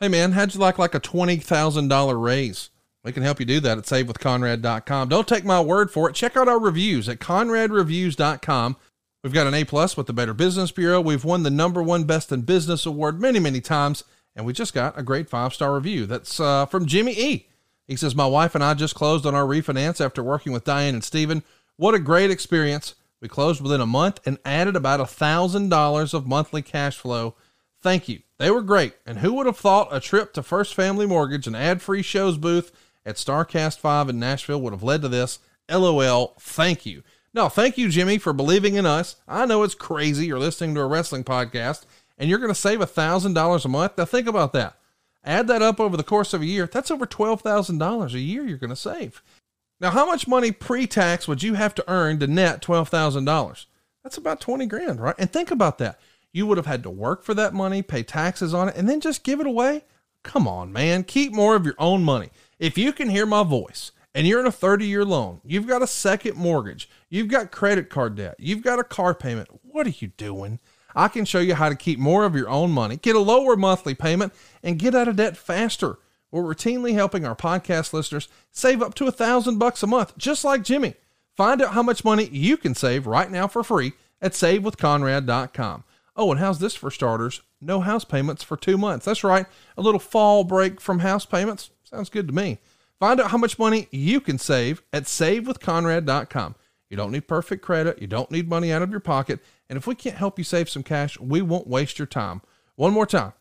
Hey man, how'd you like a $20,000 raise? We can help you do that at savewithconrad.com. Don't take my word for it. Check out our reviews at conradreviews.com. We've got an A+ with the Better Business Bureau. We've won the #1 Best in Business award many, many times. And we just got a great 5-star review. That's from Jimmy E. He says, my wife and I just closed on our refinance after working with Diane and Steven. What a great experience. We closed within a month and added about $1,000 of monthly cash flow. Thank you. They were great. And who would have thought a trip to First Family Mortgage, an ad-free shows booth at StarCast 5 in Nashville would have led to this? LOL. Thank you. No, thank you, Jimmy, for believing in us. I know it's crazy. You're listening to a wrestling podcast and you're going to save $1,000 a month. Now think about that. Add that up over the course of a year. That's over $12,000 a year you're going to save. Now, how much money pre-tax would you have to earn to net $12,000? That's about 20 grand, right? And think about that. You would have had to work for that money, pay taxes on it, and then just give it away. Come on, man. Keep more of your own money. If you can hear my voice and you're in a 30-year loan, you've got a second mortgage, you've got credit card debt, you've got a car payment, what are you doing? I can show you how to keep more of your own money, get a lower monthly payment, and get out of debt faster. We're routinely helping our podcast listeners save up to $1,000 a month, just like Jimmy. Find out how much money you can save right now for free at savewithconrad.com. Oh, and how's this for starters? No house payments for 2 months. That's right. A little fall break from house payments. Sounds good to me. Find out how much money you can save at savewithconrad.com. You don't need perfect credit. You don't need money out of your pocket. And if we can't help you save some cash, we won't waste your time. One more time,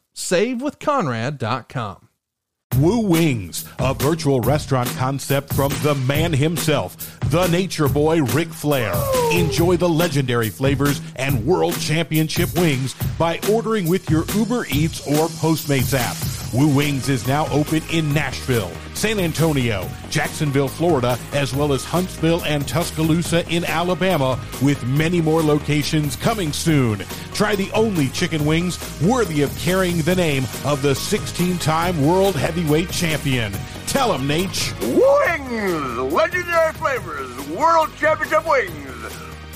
savewithconrad.com. Woo Wings, a virtual restaurant concept from the man himself, the nature boy Ric Flair. Enjoy the legendary flavors and world championship wings by ordering with your Uber Eats or Postmates app. Woo Wings is now open in Nashville, San Antonio, Jacksonville, Florida, as well as Huntsville and Tuscaloosa in Alabama, with many more locations coming soon. Try the only chicken wings worthy of carrying the name of the 16-time world heavyweight champion. Tell him, Nate. Wings! Legendary flavors, world championship wings.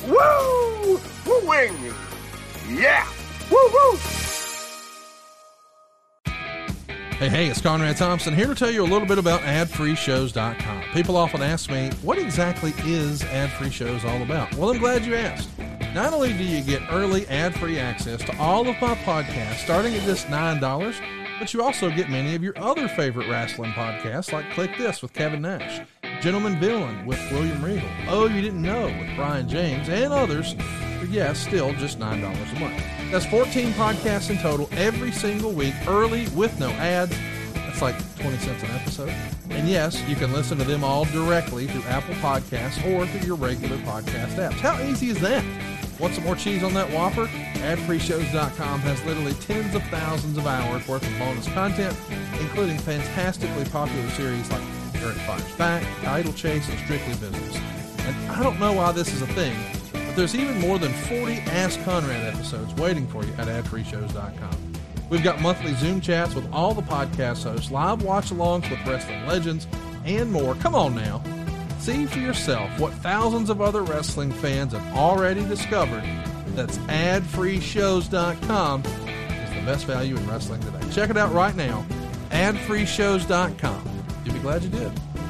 Woo! Woo Wings! Yeah! Woo woo! Hey, it's Conrad Thompson here to tell you a little bit about adfreeshows.com. People often ask me, what exactly is Ad-Free Shows all about? Well, I'm glad you asked. Not only do you get early ad-free access to all of my podcasts starting at just $9, but you also get many of your other favorite wrestling podcasts like Click This with Kevin Nash, Gentleman Villain with William Regal, Oh You Didn't Know with Brian James, and others for, yes, still just $9 a month. That's 14 podcasts in total every single week, early with no ads. That's like 20 cents an episode. And yes, you can listen to them all directly through Apple Podcasts or through your regular podcast apps. How easy is that? Want some more cheese on that Whopper? AdFreeShows.com has literally tens of thousands of hours worth of bonus content, including fantastically popular series like Eric Fires Back, Idle Chase, and Strictly Business. And I don't know why this is a thing, but there's even more than 40 Ask Conrad episodes waiting for you at AdFreeShows.com. We've got monthly Zoom chats with all the podcast hosts, live watch-alongs with wrestling legends, and more. Come on now. See for yourself what thousands of other wrestling fans have already discovered. That's adfreeshows.com is the best value in wrestling today. Check it out right now. Adfreeshows.com. You'll be glad you did.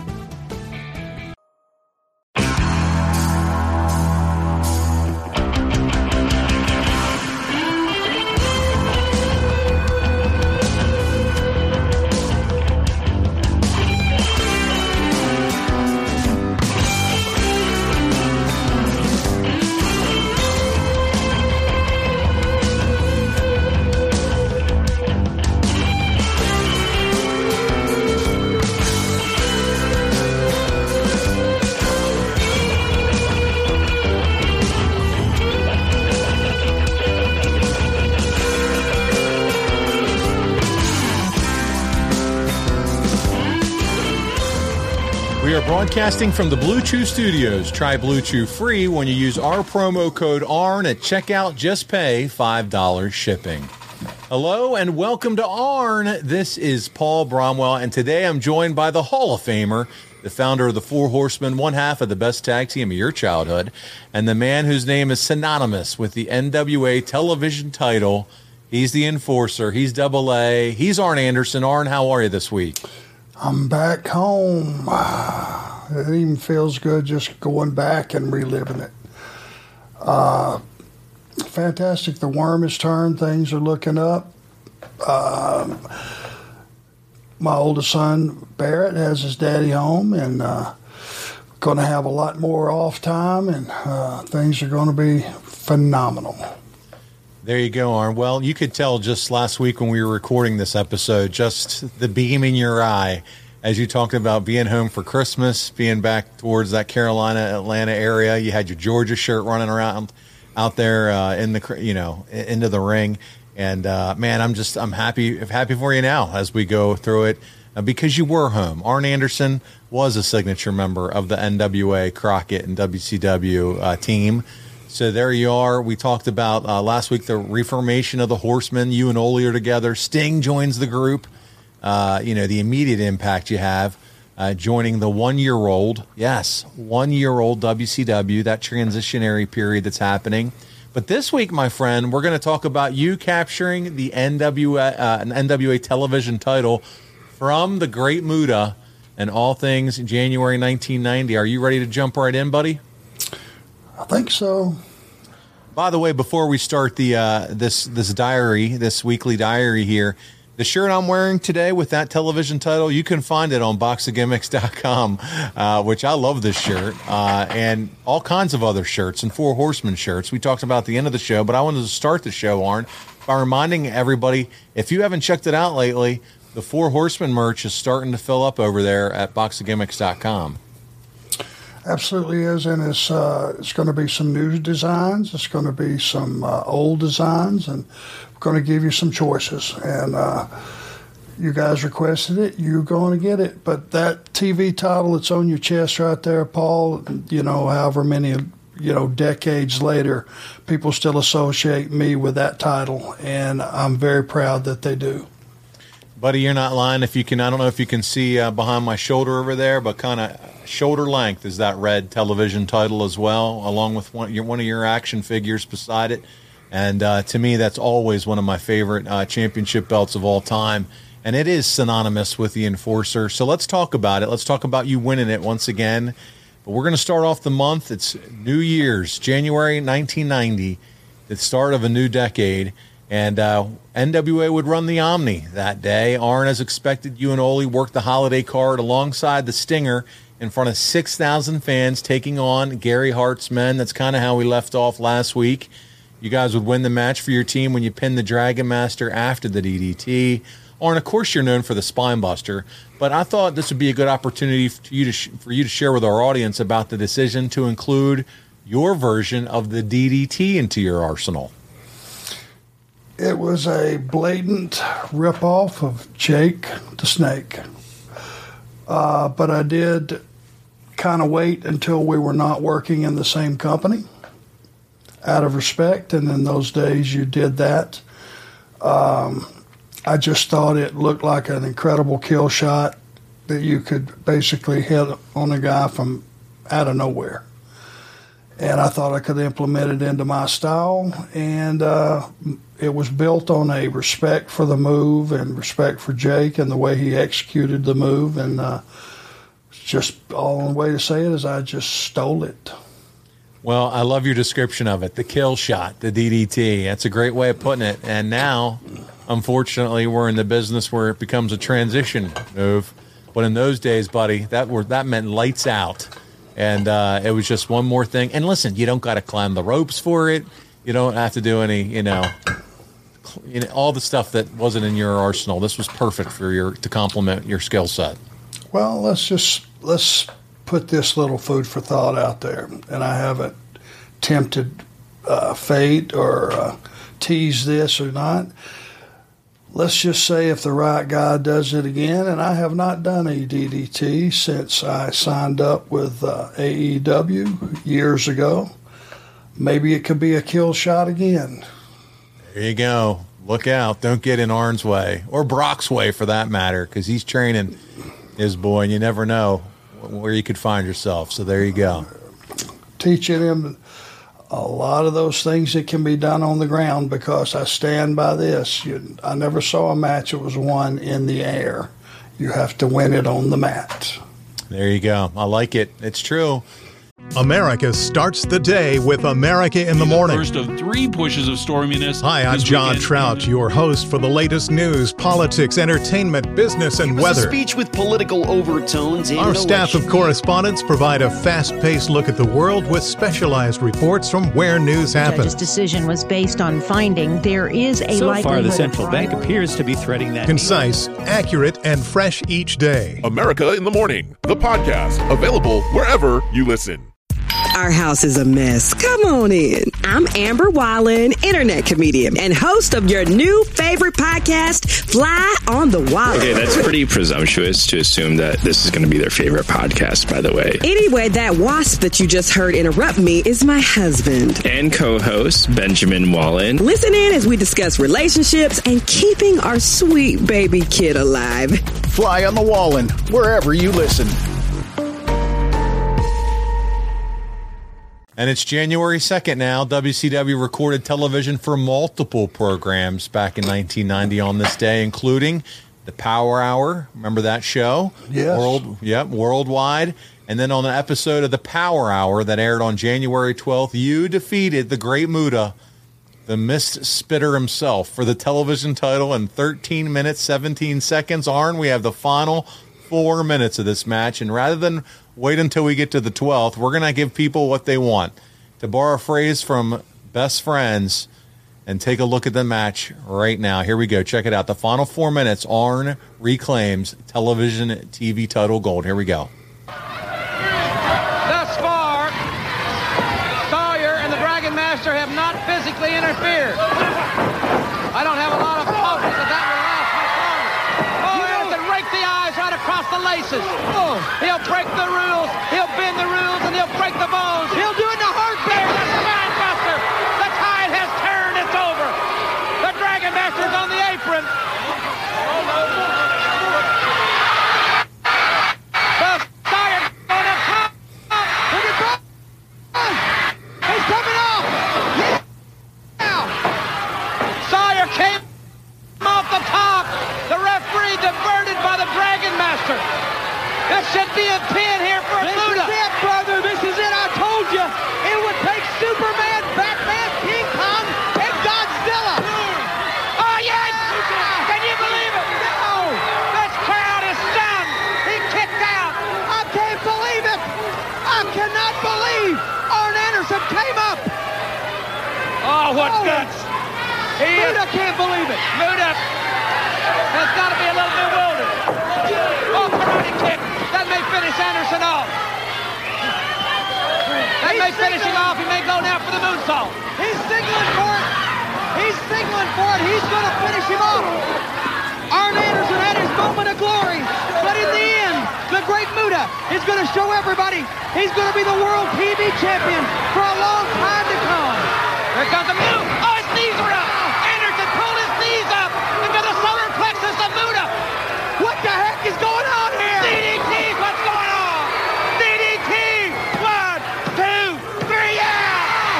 Broadcasting from the Blue Chew Studios. Try Blue Chew free when you use our promo code ARN at checkout. Just pay $5 shipping. Hello and welcome to ARN. This is Paul Bromwell, and today I'm joined by the Hall of Famer, the founder of the Four Horsemen, one half of the best tag team of your childhood, and the man whose name is synonymous with the NWA television title. He's the enforcer. He's Double A. He's Arn Anderson. Arn, how are you this week? I'm back home. It even feels good just going back and reliving it. Fantastic. The worm has turned. Things are looking up. My oldest son, Barrett, has his daddy home, and going to have a lot more off time, and things are going to be phenomenal. There you go, Arn. Well, you could tell just last week when we were recording this episode, just the beam in your eye as you talked about being home for Christmas, being back towards that Carolina, Atlanta area. You had your Georgia shirt running around out there in the, into the ring. And man, I'm happy for you now as we go through it because you were home. Arn Anderson was a signature member of the NWA, Crockett, and WCW team. So there you are. We talked about last week the reformation of the Horsemen. You and Ole are together. Sting joins the group. The immediate impact you have joining the 1-year-old. Yes, 1-year-old WCW, that transitionary period that's happening. But this week, my friend, we're going to talk about you capturing the NWA television title from the Great Muta and all things January 1990. Are you ready to jump right in, buddy? I think so. By the way, before we start the this weekly diary here, the shirt I'm wearing today with that television title, you can find it on boxofgimmicks.com, which I love this shirt, and all kinds of other shirts and Four Horsemen shirts. We talked about at the end of the show, but I wanted to start the show, Arn, by reminding everybody, if you haven't checked it out lately, the Four Horsemen merch is starting to fill up over there at boxofgimmicks.com. Absolutely is, and it's going to be some new designs. It's going to be some old designs, and we're going to give you some choices. And you guys requested it, you're going to get it. But that TV title that's on your chest right there, Paul, however many decades later, people still associate me with that title, and I'm very proud that they do. Buddy, you're not lying. I don't know if you can see behind my shoulder over there, but kind of shoulder length is that red television title as well, along with one of your action figures beside it. And to me, that's always one of my favorite championship belts of all time. And it is synonymous with the Enforcer. So let's talk about it. Let's talk about you winning it once again. But we're going to start off the month. It's New Year's, January 1990, the start of a new decade. And NWA would run the Omni that day. Arn, as expected, you and Ole worked the holiday card alongside the Stinger in front of 6,000 fans taking on Gary Hart's men. That's kind of how we left off last week. You guys would win the match for your team when you pinned the Dragon Master after the DDT. Arn, of course, you're known for the Spine Buster, but I thought this would be a good opportunity for you to share with our audience about the decision to include your version of the DDT into your arsenal. It was a blatant ripoff of Jake the Snake. But I did kind of wait until we were not working in the same company out of respect, and in those days you did that. I just thought it looked like an incredible kill shot that you could basically hit on a guy from out of nowhere. And I thought I could implement it into my style, and it was built on a respect for the move and respect for Jake and the way he executed the move, and just all the way to say it is I just stole it. Well, I love your description of it, the kill shot, the DDT. That's a great way of putting it. And now, unfortunately, we're in the business where it becomes a transition move. But in those days, buddy, that meant lights out. And it was just one more thing. And listen, you don't got to climb the ropes for it. You don't have to do any, all the stuff that wasn't in your arsenal. This was perfect to complement your skill set. Well, let's put this little food for thought out there. And I haven't tempted fate or teased this or not. Let's just say if the right guy does it again, and I have not done a DDT since I signed up with AEW years ago, maybe it could be a kill shot again. There you go. Look out. Don't get in Arn's way, or Brock's way for that matter, because he's training his boy, and you never know where you could find yourself. So there you go. Teaching him a lot of those things that can be done on the ground, because I stand by this. I never saw a match that was won in the air. You have to win it on the mat. There you go. I like it. It's true. America starts the day with America in the Morning. First of 3 pushes of storminess. Hi, I'm John Trout, your host for the latest news, politics, entertainment, business, and weather. A speech with political overtones. Our staff of correspondents provide a fast-paced look at the world with specialized reports from where news happens. The judge's decision was based on finding there is a likelihood. So far, the central bank appears to be threading that. Concise, accurate, and fresh each day. America in the Morning, the podcast, available wherever you listen. Our house is a mess. Come on in. I'm Amber Wallen, internet comedian and host of your new favorite podcast, Fly on the Wallen. Okay, that's pretty presumptuous to assume that this is going to be their favorite podcast, by the way. Anyway, that wasp that you just heard interrupt me is my husband. And co-host, Benjamin Wallen. Listen in as we discuss relationships and keeping our sweet baby kid alive. Fly on the Wallen, wherever you listen. And it's January 2nd now. WCW recorded television for multiple programs back in 1990 on this day, including the Power Hour. Remember that show? Yes. Worldwide. And then on an episode of the Power Hour that aired on January 12th, you defeated the Great Muta, the Mist Spitter himself, for the television title in 13 minutes, 17 seconds. Arn, we have the final 4 minutes of this match, and rather than wait until we get to the 12th, we're going to give people what they want. To borrow a phrase from Best Friends, and take a look at the match right now. Here we go. Check it out. The final 4 minutes, Arn reclaims television TV title gold. Here we go. Thus far, Sawyer and the Dragon Master have not physically interfered. I don't have a lot of hope that that will last much longer. Oh, Anderson raked the eyes right across the laces. Oh, he'll break the rules, he'll bend the rules, and he'll break the bones. He'll do it in a heartbeat. There's the Spine Buster. The tide has turned. It's over. The Dragon Master's on the apron. Sawyer on the top. Look at that. He's coming off. Now, Sawyer came off the top. The referee diverted by the Dragon Master. This should be a pin here for Muta. This is it, brother. This is it. I told you. It would take Superman, Batman, King Kong, and Godzilla. Oh, yes. Can you believe it? No. This crowd is stunned. He kicked out. I can't believe it. I cannot believe Arn Anderson came up. Oh, what guts. Muta can't believe it. Muta has got to be a little bewildered. Oh, karate kick. That may finish Anderson off. That may finish him off. He may go now for the moonsault. He's signaling for it. He's signaling for it. He's going to finish him off. Arn Anderson had his moment of glory. But in the end, the Great Muta is going to show everybody he's going to be the world TV champion for a long time to come. Here comes the move. Oh, his knees are up. Anderson pulled his knees up into the solar plexus of Muta. What the heck is going on here? DDT, what's going on? DDT, 1, 2, 3, yeah!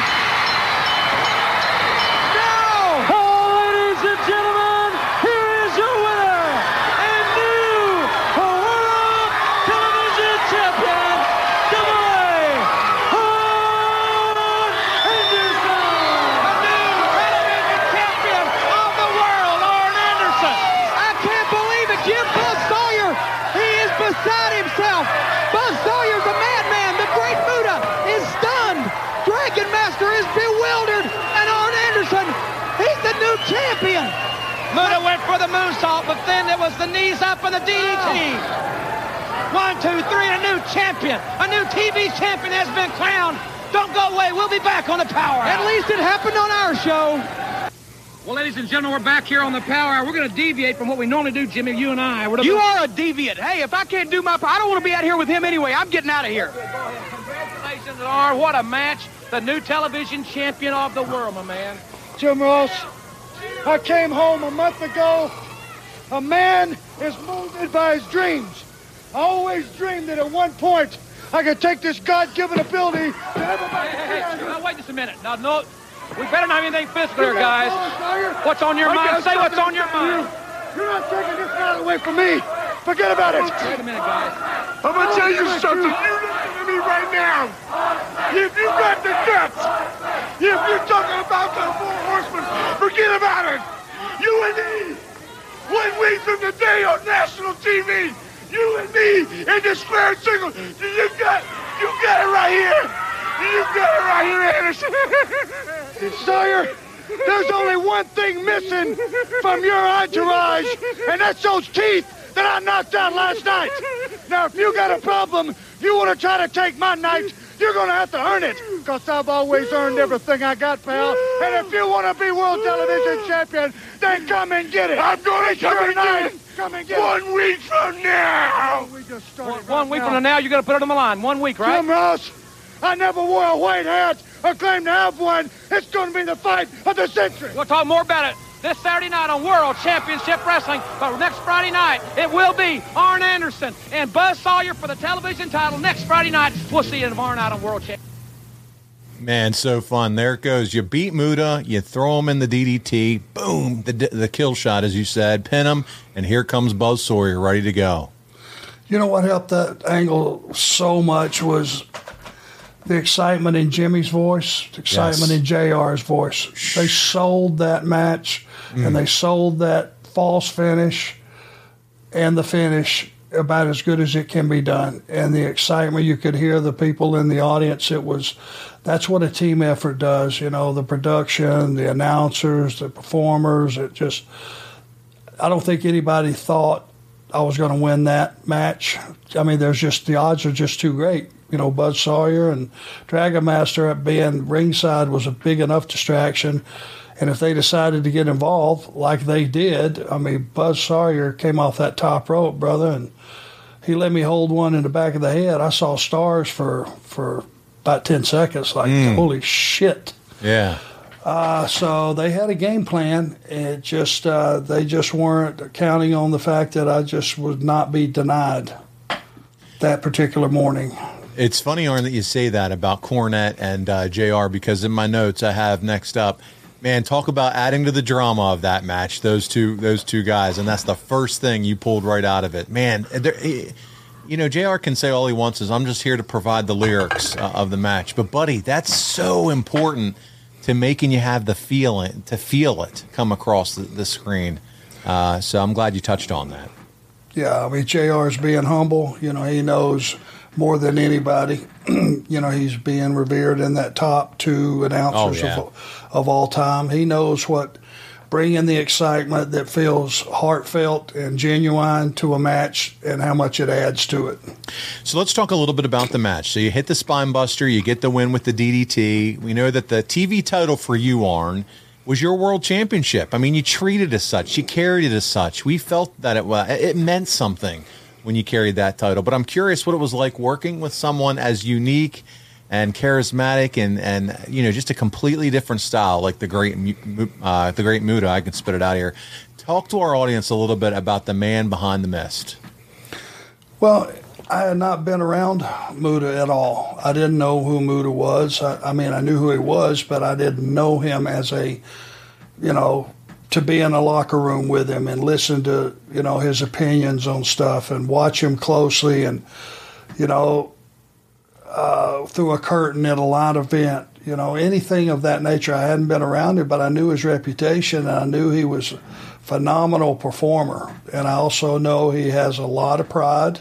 No! Oh, ladies and gentlemen, here is your winner and new World Television Champion, Arn Anderson! A new television champion of the world, Arn Anderson! I can't believe it, Jim. Buzz Sawyer, he is beside himself. Buzz Sawyer's a madman. The Great Muta is stunned. Dragon Master is bewildered. And Arn Anderson, he's the new champion. Muta went for the moonsault, but then it was the knees up and the DDT. 1, 2, 3, a new champion. A new TV champion has been crowned. Don't go away. We'll be back on the Power Hour. At least it happened on our show. Well, ladies and gentlemen, we're back here on the Power Hour. We're going to deviate from what we normally do, Jimmy, you and I. You are a deviant. Hey, if I can't do my part, I don't want to be out here with him anyway. I'm getting out of here. Congratulations, Arn. What a match. The new television champion of the world, my man. Jim Ross, I came home a month ago. A man is molded by his dreams. I always dreamed that at one point I can take this God-given ability that everybody. Hey, now wait just a minute. Now, no, we better not have anything physical here, guys. What's on your mind? Say what's on your mind. You're not taking this battle away from me. Forget about it. Wait a minute, guys. I'm going to tell you something. You listen to me right now. If you got the guts, if you're talking about the Four Horsemen, forget about it. You and me, 1 week from today on national TV, you and me in the square circle. You got it right here. You got it right here, Anderson. Sawyer, there's only one thing missing from your entourage, and that's those teeth that I knocked out last night. Now, if you got a problem, you want to try to take my night, you're going to have to earn it, because I've always earned everything I got, pal. And if you want to be world television champion, then come and get it. I'm going to come and get it. Come and get it. 1 week from now. We just started One week from now, you're going to put it on the line. 1 week, right? Jim Ross, I never wore a white hat or claimed to have one. It's going to be the fight of the century. We'll talk more about it this Saturday night on World Championship Wrestling. But next Friday night, it will be Arn Anderson and Buzz Sawyer for the television title. Next Friday night, we'll see you tomorrow night on World Championship. Man, so fun. There it goes. You beat Muta, you throw him in the DDT, boom, the kill shot, as you said, pin him, and here comes Buzz Sawyer ready to go. You know what helped that angle so much was the excitement in Jimmy's voice, the excitement in JR's voice. They sold that match, and they sold that false finish and the finish about as good as it can be done. And the excitement, you could hear the people in the audience. That's what a team effort does, you know, the production, the announcers, the performers. I don't think anybody thought I was going to win that match. I mean, the odds are just too great. You know, Buzz Sawyer and Dragon Master being ringside was a big enough distraction. And if they decided to get involved like they did, I mean, Buzz Sawyer came off that top rope, brother, and he let me hold one in the back of the head. I saw stars for about 10 seconds, like, holy shit. Yeah. So they had a game plan. It just they just weren't counting on the fact that I just would not be denied that particular morning. It's funny, Arn, that you say that about Cornette and JR, because in my notes I have next up, man, talk about adding to the drama of that match, those two guys, and that's the first thing you pulled right out of it. Man, you know, JR can say all he wants is, I'm just here to provide the lyrics of the match. But, buddy, that's so important to making you have the feeling, to feel it come across the screen. So I'm glad you touched on that. Yeah, I mean, JR's being humble. You know, he knows more than anybody. You know, he's being revered in that top two announcers of all time. He knows what bringing the excitement that feels heartfelt and genuine to a match and how much it adds to it. So let's talk a little bit about the match. So you hit the spine buster, you get the win with the DDT. We know that the TV title for you, Arn, was your world championship. I mean, you treated it as such. You carried it as such. We felt that it meant something when you carried that title. But I'm curious what it was like working with someone as unique and charismatic and you know, just a completely different style, like the great Muta. I can spit it out here. Talk to our audience a little bit about the man behind the mist. Well, I had not been around Muta at all. I didn't know who Muta was. I mean, I knew who he was, but I didn't know him as a, you know, to be in a locker room with him and listen to, you know, his opinions on stuff and watch him closely and, you know, through a curtain at a live event, you know, anything of that nature. I hadn't been around him, but I knew his reputation, and I knew he was a phenomenal performer. And I also know he has a lot of pride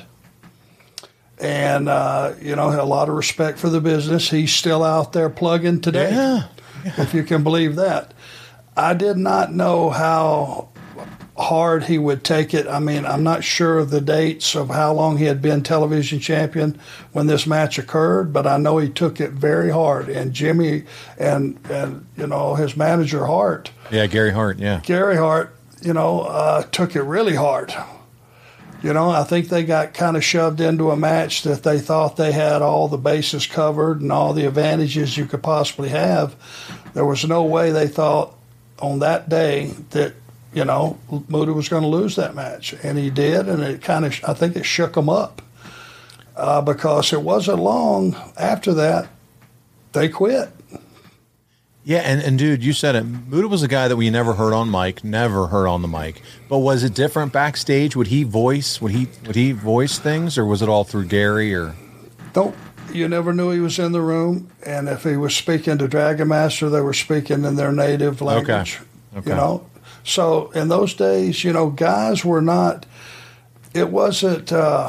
and, you know, a lot of respect for the business. He's still out there plugging today, if you can believe that. I did not know how hard he would take it. I mean, I'm not sure of the dates of how long he had been television champion when this match occurred, but I know he took it very hard. And Jimmy and you know, his manager Hart. Yeah, Gary Hart, yeah. Gary Hart, you know, took it really hard. You know, I think they got kind of shoved into a match that they thought they had all the bases covered and all the advantages you could possibly have. There was no way they thought on that day that, you know, Muta was going to lose that match, and he did, and it kind of, I think it shook him up. because it wasn't long after that they quit. Yeah, and dude, you said it. Muta was a guy that we never heard on the mic. But was it different backstage? Would he voice things, or was it all through Gary? Or nope, you never knew he was in the room. And if he was speaking to Dragon Master, they were speaking in their native language. Okay. You know, so in those days, you know, guys were not. It wasn't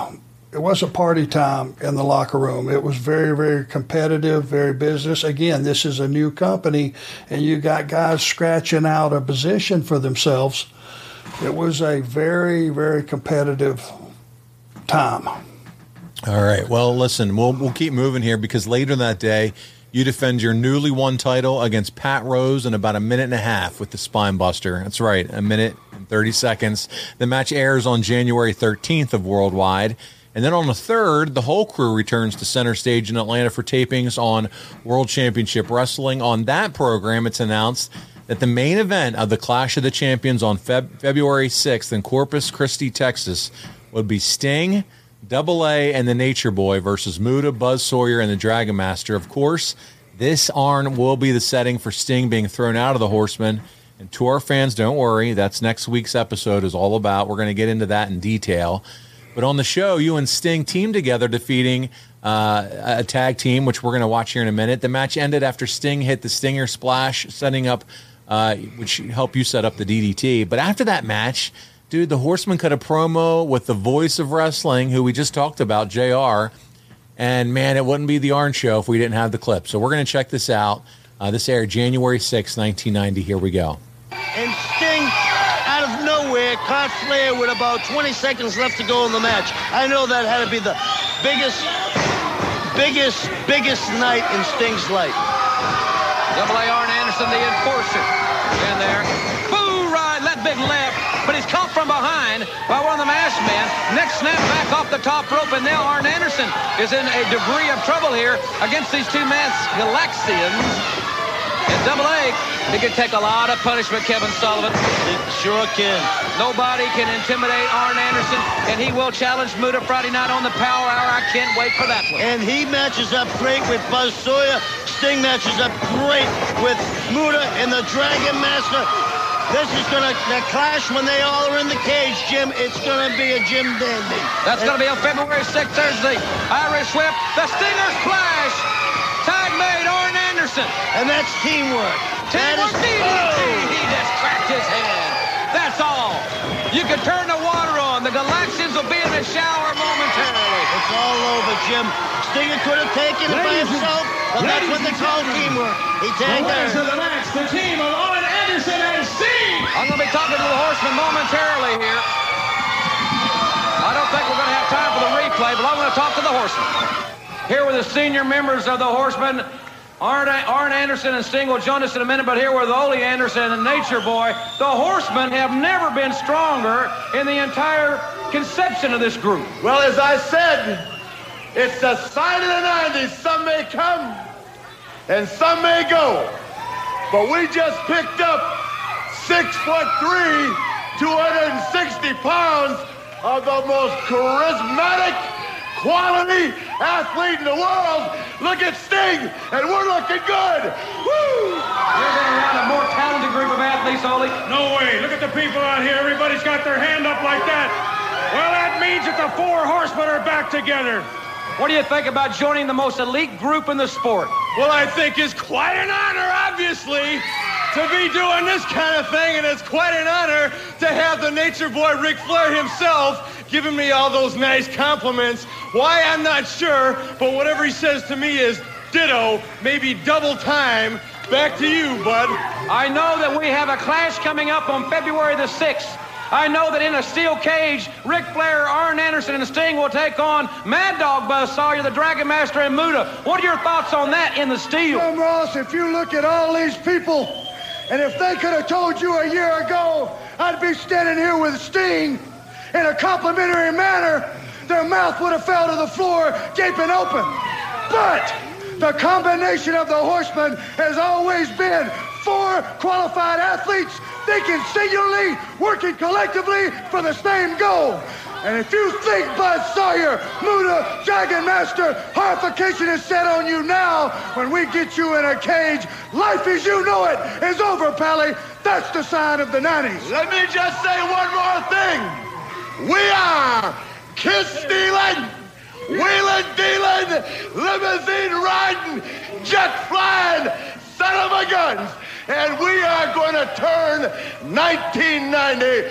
party time in the locker room. It was very, very competitive, very business. Again, this is a new company, and you got guys scratching out a position for themselves. It was a very, very competitive time. All right. Well, listen, we'll keep moving here because later that day, you defend your newly won title against Pat Rose in about a minute and a half with the Spine Buster. That's right, a minute and 30 seconds. The match airs on January 13th of Worldwide. And then on the 3rd, the whole crew returns to Center Stage in Atlanta for tapings on World Championship Wrestling. On that program, it's announced that the main event of the Clash of the Champions on February 6th in Corpus Christi, Texas, would be Sting, Double A, and the Nature Boy versus Muta, Buzz Sawyer, and the Dragon Master. Of course, this, Arn, will be the setting for Sting being thrown out of the Horsemen. And to our fans, don't worry, that's next week's episode is all about. We're going to get into that in detail. But on the show, you and Sting teamed together, defeating a tag team, which we're going to watch here in a minute. The match ended after Sting hit the Stinger Splash, setting up, which helped you set up the DDT. But after that match, dude, the Horsemen cut a promo with the voice of wrestling, who we just talked about, JR. And, man, it wouldn't be the Arn Show if we didn't have the clip. So we're going to check this out. This aired January 6, 1990. Here we go. And Sting, out of nowhere, caught Flair with about 20 seconds left to go in the match. I know that had to be the biggest night in Sting's life. Double A Arn Anderson, the enforcer. In there. Boo ride, that big left. But he's caught from behind by one of the masked men. Next snap back off the top rope, and now Arn Anderson is in a degree of trouble here against these two masked Galaxians. And Double A, he can take a lot of punishment, Kevin Sullivan. It sure can. Nobody can intimidate Arn Anderson, and he will challenge Muta Friday night on the Power Hour. I can't wait for that one. And he matches up great with Buzz Sawyer. Sting matches up great with Muta and the Dragon Master. This is going to clash when they all are in the cage, Jim. It's going to be a Jim Dandy. That's going to be on February 6th, Thursday. Irish Whip, the Stinger Splash. Tag made Arn Anderson. And that's teamwork. Teamwork, DDT. He just cracked his head. That's all. You can turn the water on. The Galaxians will be in the shower momentarily. It's all over, Jim. Stinger could have taken it by himself, but that's what they call teamwork. He tagged her. To the match, the team of Arn Anderson and Sting. I'm going to be talking to the Horsemen momentarily here. I don't think we're going to have time for the replay, but I'm going to talk to the Horsemen. Here with the senior members of the Horsemen, Arn Anderson and Sting will join us in a minute, but here with Ole Anderson and Nature Boy, the Horsemen have never been stronger in the entire conception of this group. Well, as I said, it's the sign of the 90s. Some may come and some may go. But we just picked up 6'3", 260 pounds of the most charismatic, quality athlete in the world. Look at Sting, and we're looking good. Woo! You're going around a more talented group of athletes, Ole. No way. Look at the people out here. Everybody's got their hand up like that. Well, that means that the four horsemen are back together. What do you think about joining the most elite group in the sport? Well, I think it's quite an honor, obviously, to be doing this kind of thing, and it's quite an honor to have the Nature Boy Ric Flair himself giving me all those nice compliments. Why, I'm not sure, but whatever he says to me is ditto, maybe double time. Back to you, bud. I know that we have a clash coming up on February the 6th. I know that in a steel cage, Ric Flair, Arn Anderson, and Sting will take on Mad Dog Buzz Sawyer, the Dragon Master, and Muta. What are your thoughts on that in the steel? Jim Ross, if you look at all these people, and if they could have told you a year ago I'd be standing here with Sting in a complimentary manner, their mouth would have fell to the floor, gaping open. But the combination of the Horsemen has always been four qualified athletes thinking singularly, working collectively for the same goal. And if you think Buzz Sawyer, Muta, Dragon Master, Horrification is set on you now, when we get you in a cage, life as you know it is over, Pally. That's the sign of the 90s. Let me just say one more thing. We are kiss stealing, wheeling dealing, limousine riding, jet flying, son of a guns. And we are going to turn 1990,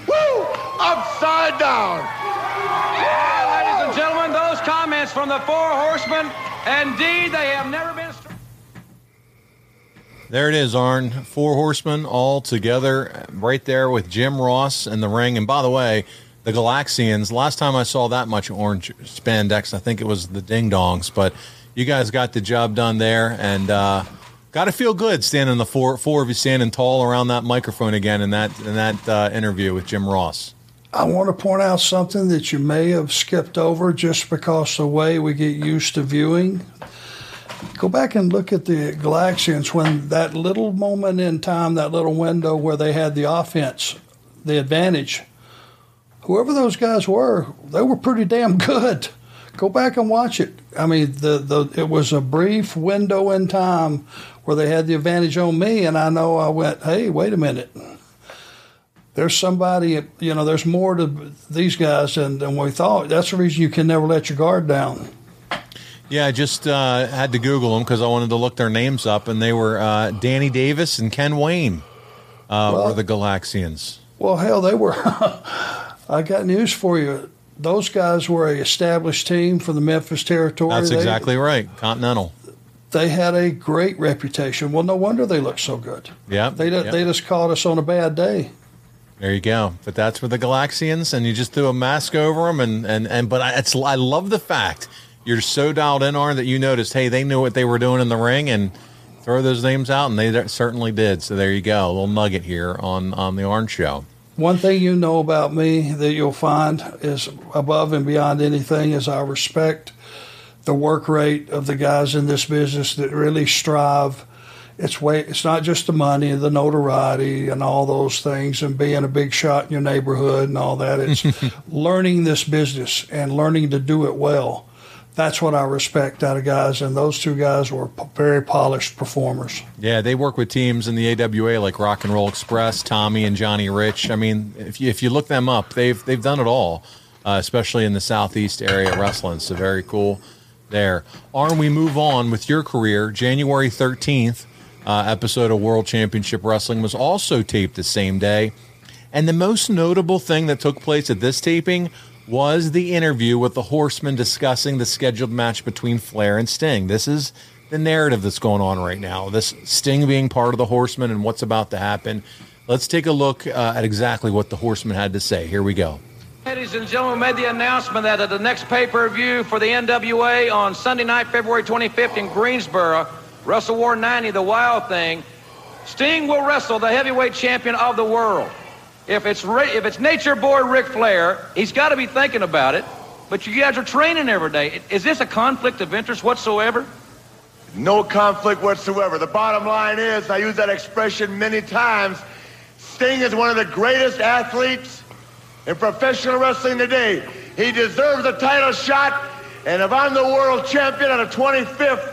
upside down. Well, ladies and gentlemen, those comments from the Four Horsemen, indeed, they have never been... There it is, Arn. Four Horsemen all together right there with Jim Ross in the ring. And by the way, the Galaxians, last time I saw that much orange spandex, I think it was the Ding Dongs. But you guys got the job done there. And got to feel good standing the four of you standing tall around that microphone again in that interview with Jim Ross. I want to point out something that you may have skipped over just because the way we get used to viewing. Go back and look at the Galaxians when that little moment in time, that little window where they had the offense, the advantage. Whoever those guys were, they were pretty damn good. Go back and watch it. I mean, it was a brief window in time where they had the advantage on me, and I know I went, hey, wait a minute. There's somebody, there's more to these guys than we thought. That's the reason you can never let your guard down. Yeah, I just had to Google them because I wanted to look their names up, and they were Danny Davis and Ken Wayne were the Galaxians. Well, hell, they were. I got news for you. Those guys were an established team for the Memphis territory. That's exactly right. Continental. They had a great reputation. Well, no wonder they looked so good. Yeah. They just caught us on a bad day. There you go. But that's for the Galaxians, and you just threw a mask over them. But I love the fact you're so dialed in, Arn, that you noticed, hey, they knew what they were doing in the ring, and throw those names out, and they certainly did. So there you go. A little nugget here on the Arn Show. One thing you know about me that you'll find is above and beyond anything is I respect the work rate of the guys in this business that really strive. It's not just the money and the notoriety and all those things and being a big shot in your neighborhood and all that. It's learning this business and learning to do it well. That's what I respect out of guys, and those two guys were very polished performers. Yeah, they work with teams in the AWA like Rock and Roll Express, Tommy and Johnny Rich. I mean, if you look them up, they've done it all, especially in the Southeast area wrestling. So very cool there. Arn, we move on with your career. January 13th episode of World Championship Wrestling was also taped the same day. And the most notable thing that took place at this taping was the interview with the Horsemen discussing the scheduled match between Flair and Sting. This is the narrative that's going on right now. This Sting being part of the Horsemen and what's about to happen. Let's take a look at exactly what the Horsemen had to say. Here we go. Ladies and gentlemen, made the announcement that at the next pay-per-view for the NWA on Sunday night, February 25th in Greensboro, Wrestle War 90, The Wild Thing, Sting will wrestle the heavyweight champion of the world. If it's Nature Boy Ric Flair, he's got to be thinking about it. But you guys are training every day. Is this a conflict of interest whatsoever? No conflict whatsoever. The bottom line is, I use that expression many times, Sting is one of the greatest athletes in professional wrestling today. He deserves a title shot, and if I'm the world champion on the 25th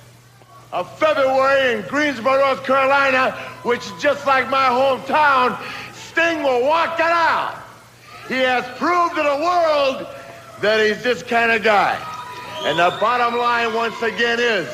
of February in Greensboro, North Carolina, which is just like my hometown, Sting will walk it out. He has proved to the world that he's this kind of guy. And the bottom line, once again, is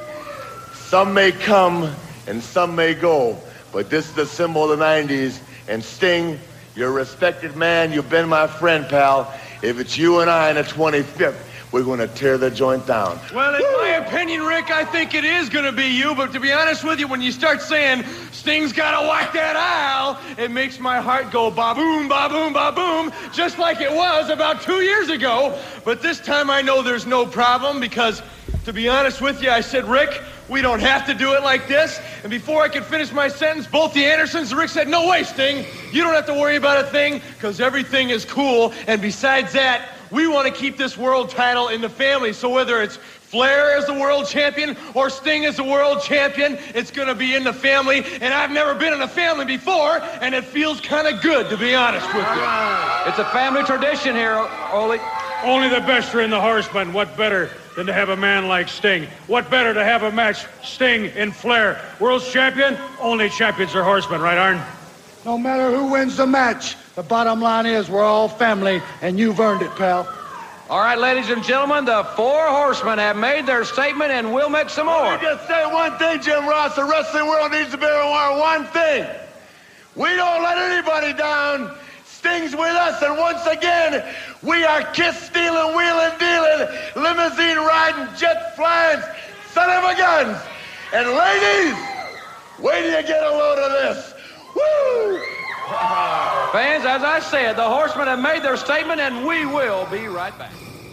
some may come and some may go, but this is the symbol of the 90s. And Sting, you're a respected man. You've been my friend, pal. If it's you and I on the 25th, we're going to tear the joint down. Well, in my opinion, Rick, I think it is going to be you. But to be honest with you, when you start saying Sting's got to walk that aisle, it makes my heart go ba-boom, ba-boom, ba-boom, just like it was about 2 years ago. But this time I know there's no problem because, to be honest with you, I said, Rick, we don't have to do it like this. And before I could finish my sentence, both the Andersons and Rick said, no way, Sting. You don't have to worry about a thing because everything is cool. And besides that, we want to keep this world title in the family. So whether it's Flair is the world champion or Sting is the world champion. It's going to be in the family, and I've never been in a family before, and it feels kind of good, to be honest with you. It's a family tradition here, Ole. Only the best are in the Horsemen. What better than to have a man like Sting? What better to have a match, Sting and Flair? World's champion? Only champions are Horsemen, right, Arn? No matter who wins the match, the bottom line is we're all family, and you've earned it, pal. All right, ladies and gentlemen, the 4 horsemen have made their statement, and we'll make some more. Let me just say one thing, Jim Ross. The wrestling world needs to be aware of one thing. We don't let anybody down. Sting's with us, and once again, we are kiss-stealing, wheeling-dealing, limousine-riding, jet-flying, son-of-a-guns. And ladies, wait till you get a load of this. Woo! Fans, as I said, the horsemen have made their statement, and we will be right back.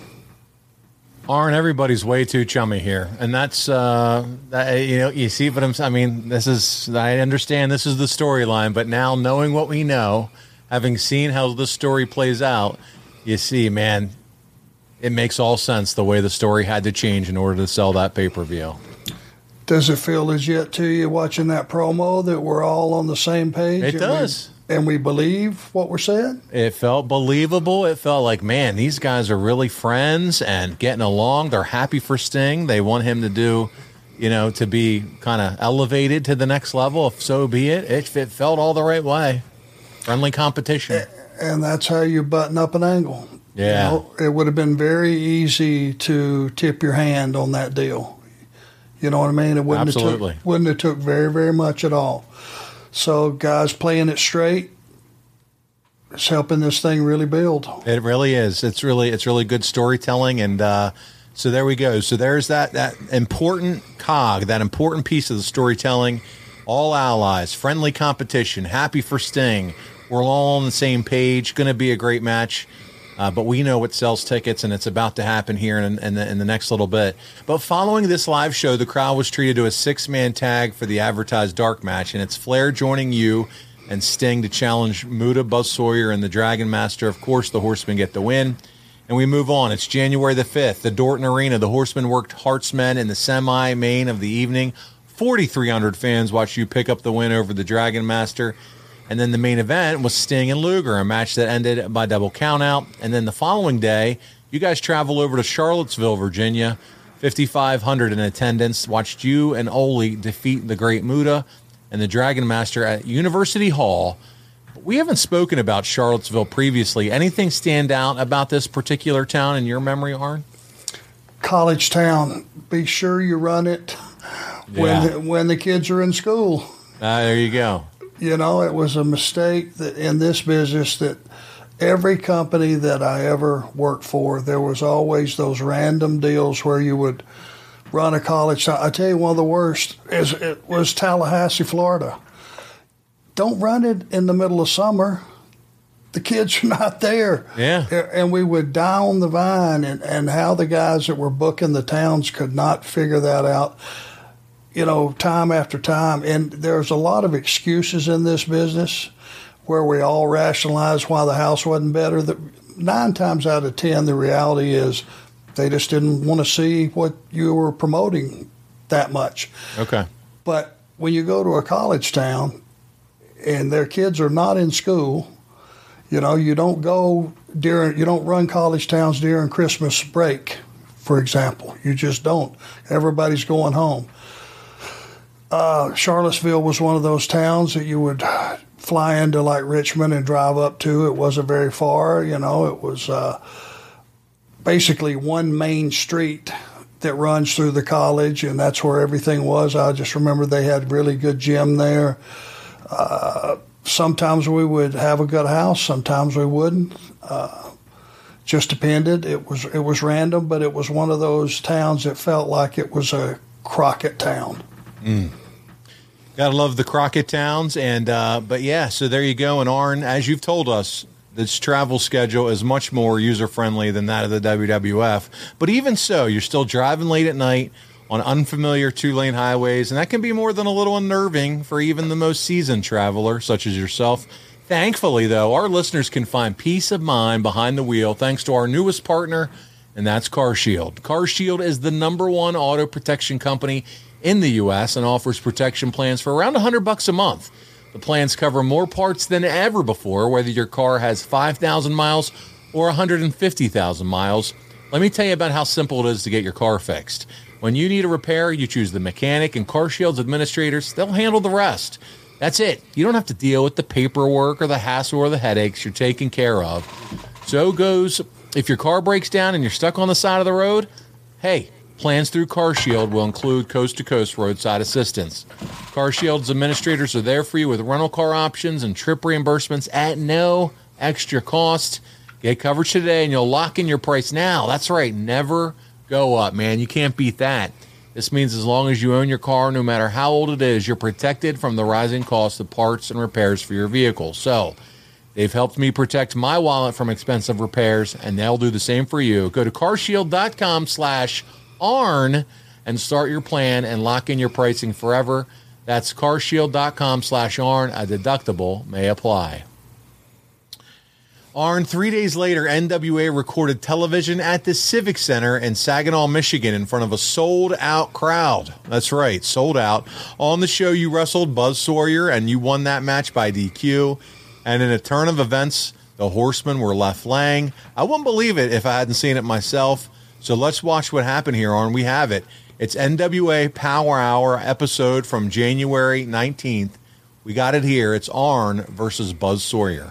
Arn, everybody's way too chummy here, and that's you see what I mean. I understand this is the storyline, but now knowing what we know, having seen how the story plays out, you see, man, it makes all sense the way the story had to change in order to sell that pay-per-view. Does it feel legit to you watching that promo that we're all on the same page? It does. And we believe what we're saying? It felt believable. It felt like, man, these guys are really friends and getting along. They're happy for Sting. They want him to do, to be kind of elevated to the next level, if so be it. It felt all the right way. Friendly competition. And that's how you button up an angle. Yeah. It would have been very easy to tip your hand on that deal. You know what I mean? It wouldn't have took very, very much at all. So guys playing it straight, it's helping this thing really build. It really is. It's really good storytelling, and so there we go. So there's that important cog, that important piece of the storytelling. All allies, friendly competition, happy for Sting. We're all on the same page. Going to be a great match. But we know what sells tickets, and it's about to happen here in the next little bit. But following this live show, the crowd was treated to a 6-man tag for the advertised dark match, and it's Flair joining you and Sting to challenge Muta, Buzz Sawyer, and the Dragon Master. Of course, the Horsemen get the win. And we move on. It's January the 5th, the Dorton Arena. The Horsemen worked Heartsmen in the semi-main of the evening. 4,300 fans watched you pick up the win over the Dragon Master. And then the main event was Sting and Luger, a match that ended by double countout. And then the following day, you guys travel over to Charlottesville, Virginia. 5,500 in attendance. Watched you and Ole defeat the Great Muta and the Dragon Master at University Hall. We haven't spoken about Charlottesville previously. Anything stand out about this particular town in your memory, Arn? College town. Be sure you run it when the kids are in school. There you go. It was a mistake that in this business that every company that I ever worked for, there was always those random deals where you would run a college. I tell you, one of the worst was Tallahassee, Florida. Don't run it in the middle of summer. The kids are not there. Yeah. And we would die on the vine, and how the guys that were booking the towns could not figure that out. Time after time. And there's a lot of excuses in this business where we all rationalize why the house wasn't better. 9 times out of 10, the reality is they just didn't want to see what you were promoting that much. Okay. But when you go to a college town and their kids are not in school, you don't run college towns during Christmas break, for example. You just don't. Everybody's going home. Charlottesville was one of those towns that you would fly into like Richmond and drive up to. It wasn't very far, it was basically one main street that runs through the college, and that's where everything was. I just remember they had really good gym there. Sometimes we would have a good house, sometimes we wouldn't. Just depended. It was random, but it was one of those towns that felt like it was a Crockett town. Gotta love the Crockett towns, and but yeah, so there you go. And Arn, as you've told us, this travel schedule is much more user-friendly than that of the WWF. But even so, you're still driving late at night on unfamiliar 2-lane highways, and that can be more than a little unnerving for even the most seasoned traveler, such as yourself. Thankfully, though, our listeners can find peace of mind behind the wheel thanks to our newest partner, and that's CarShield. CarShield is the #1 auto protection company in the U.S. and offers protection plans for around $100 a month. The plans cover more parts than ever before, whether your car has 5,000 miles or 150,000 miles. Let me tell you about how simple it is to get your car fixed. When you need a repair, you choose the mechanic, and CarShield's administrators, they'll handle the rest. That's it. You don't have to deal with the paperwork or the hassle or the headaches. You're taken care of. So goes if your car breaks down and you're stuck on the side of the road. Hey, plans through CarShield will include coast-to-coast roadside assistance. CarShield's administrators are there for you with rental car options and trip reimbursements at no extra cost. Get coverage today and you'll lock in your price now. That's right. Never go up, man. You can't beat that. This means as long as you own your car, no matter how old it is, you're protected from the rising cost of parts and repairs for your vehicle. So they've helped me protect my wallet from expensive repairs, and they'll do the same for you. Go to carshield.com/ARN and start your plan and lock in your pricing forever. That's carshield.com/ARN. A deductible may apply. Arn, 3 days later, NWA recorded television at the Civic Center in Saginaw, Michigan, in front of a sold-out crowd. That's right, sold out. On the show, you wrestled Buzz Sawyer, and you won that match by DQ. And in a turn of events, the Horsemen were left laying. I wouldn't believe it if I hadn't seen it myself. So let's watch what happened here, Arn. We have it. It's NWA Power Hour episode from January 19th. We got it here. It's Arn versus Buzz Sawyer.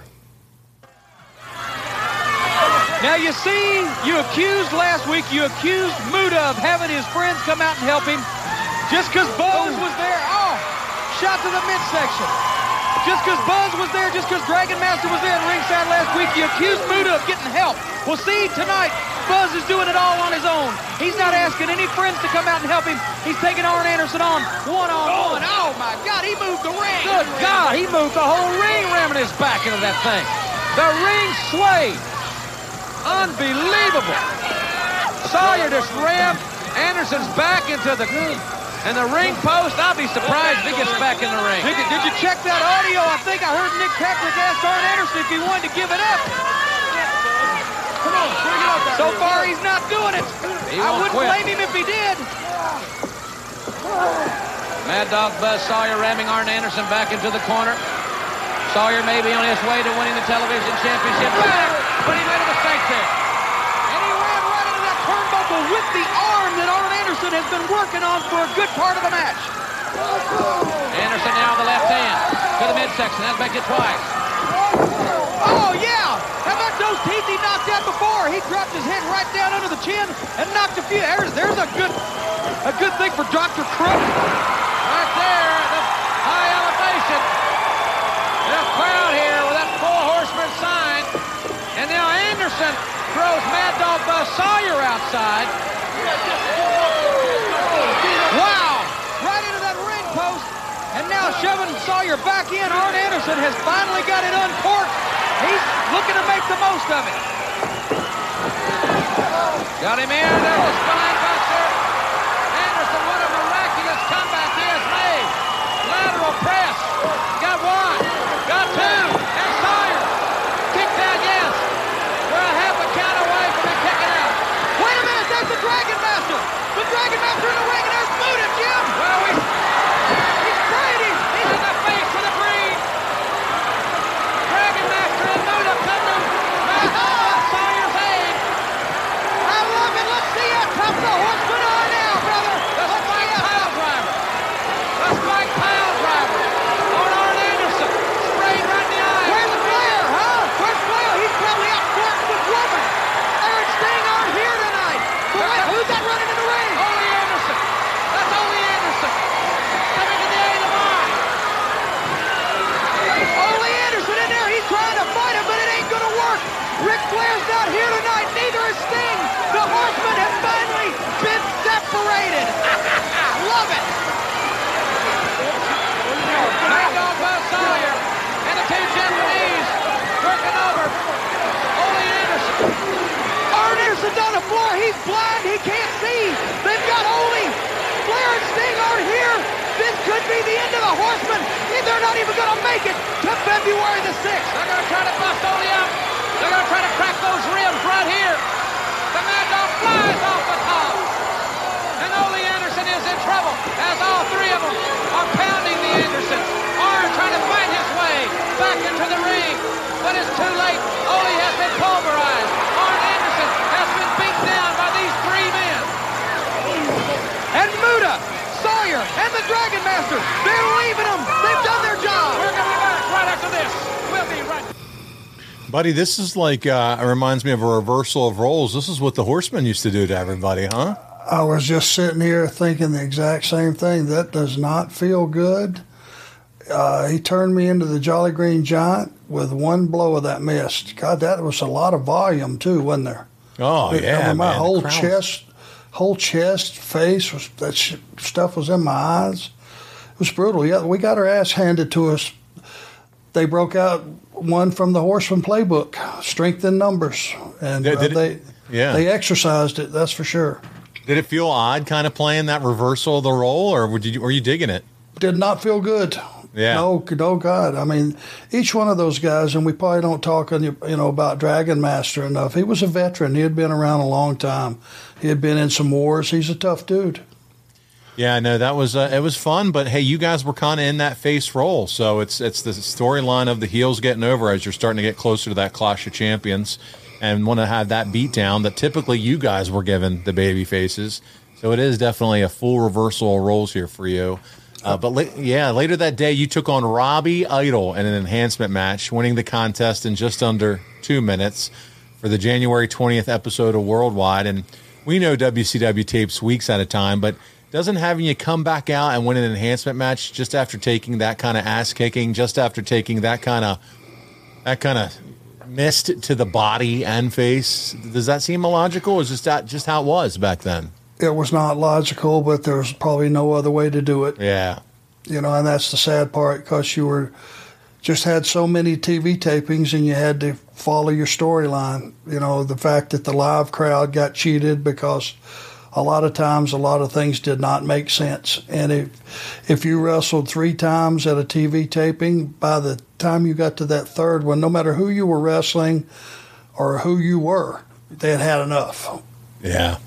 Now, you see, last week, you accused Muta of having his friends come out and help him just because Buzz was there. Oh, shot to the midsection. Just because Buzz was there, just because Dragon Master was there in ringside last week, you accused Muta of getting help. Well, see, tonight, Buzz is doing it all on his own. He's not asking any friends to come out and help him. He's taking Arn Anderson on one-on-one. Oh, my God, he moved the ring. Good God, he moved the whole ring, ramming his back into that thing. The ring swayed. Unbelievable. Sawyer just rammed Anderson's back into the ring post. I'll be surprised if he gets back in the ring. Did you check that audio? I think I heard Nick Patrick ask Arn Anderson if he wanted to give it up. Come on, bring it up. So far, he's not doing it. I wouldn't blame him if he did. Mad Dog Buzz Sawyer ramming Arn Anderson back into the corner. Sawyer may be on his way to winning the television championship. But he made a mistake there. And he ran right into that turnbuckle with the arm that Arn Anderson has been working on for a good part of the match. Anderson now with the left hand to the midsection. That's back it twice. Oh, yeah. How about those teeth he knocked out before? He dropped his head right down under the chin and knocked a few. There's a good thing for Dr. Crook. Right there, the high elevation. The crowd here with that Four Horsemen sign. And now Anderson throws Mad Dog Buzz Sawyer outside. Wow! Right into that ring post. And now shoving Sawyer back in. Arn Anderson has finally got it uncorked. He's looking to make the most of it. Got him in. There's a spine buster. Anderson, what a miraculous comeback he has made. Lateral press. Got one. Got two. And Sawyer. Kicked out, yes. We're a half a count away from him kicking out. Wait a minute. There's the Dragon Master. The Dragon Master in the ring. And there's Muta, Jim. Well, he's sprayed him. He's in the face of the green. Dragon Master and Muta come to Sawyer's aid. I love it. Let's see how tough the Horsemen are now, brother. The Spike Pile Driver. The Spike Pile Driver. On Arn Anderson. Sprayed right in the eye. Where's Flair, huh? Where's Flair? He's probably out flirting with Roman. Eric Sting aren't here tonight. But wait, who's that running in the ring? Ole Anderson. That's Ole Anderson. Coming to the aid of Arn. Ole Anderson in there. He's trying to fight him, but it ain't going to work. Ric Flair's not here tonight. Neither is Sting. The Horsemen have finally been separated. Love it. Mad Dog Buzz Sawyer and the two Japanese working over Ole Anderson. Arn Anderson's on the floor. He's blind. He can't see. They've got Ole. Flair and Sting aren't here. This could be the end of the Horsemen. They're not even going to make it to February the 6th. They're going to try to bust Ole up. They're going to try to crack those ribs right here. The Mad Dog Buddy, this is like, it reminds me of a reversal of roles. This is what the Horsemen used to do to everybody, huh? I was just sitting here thinking the exact same thing. That does not feel good. He turned me into the Jolly Green Giant with one blow of that mist. God, that was a lot of volume too, wasn't there? Oh, yeah, my man. whole chest, face, that stuff was in my eyes. It was brutal. Yeah, we got our ass handed to us. They broke out one from the Horseman playbook, Strength in Numbers, and they exercised it. That's for sure. Did it feel odd, kind of playing that reversal of the role, or were you digging it? Did not feel good. Yeah. No, God. I mean, each one of those guys, and we probably don't talk, about Dragon Master enough. He was a veteran. He had been around a long time. He had been in some wars. He's a tough dude. Yeah, no, that was it was fun, but hey, you guys were kind of in that face role, so it's the storyline of the heels getting over as you're starting to get closer to that Clash of Champions, and want to have that beatdown that typically you guys were given the baby faces. So it is definitely a full reversal of roles here for you. But later that day, you took on Robbie Idol in an enhancement match, winning the contest in just under 2 minutes for the January 20th episode of Worldwide. And we know WCW tapes weeks at a time, but doesn't having you come back out and win an enhancement match just after taking that kind of ass kicking, just after taking that kind of mist to the body and face, does that seem illogical, or is that just how it was back then? It was not logical, but there was probably no other way to do it. Yeah. And that's the sad part, because you just had so many TV tapings and you had to follow your storyline. The fact that the live crowd got cheated because a lot of times a lot of things did not make sense. And if you wrestled 3 times at a TV taping, by the time you got to that third one, no matter who you were wrestling or who you were, they had had enough. Yeah.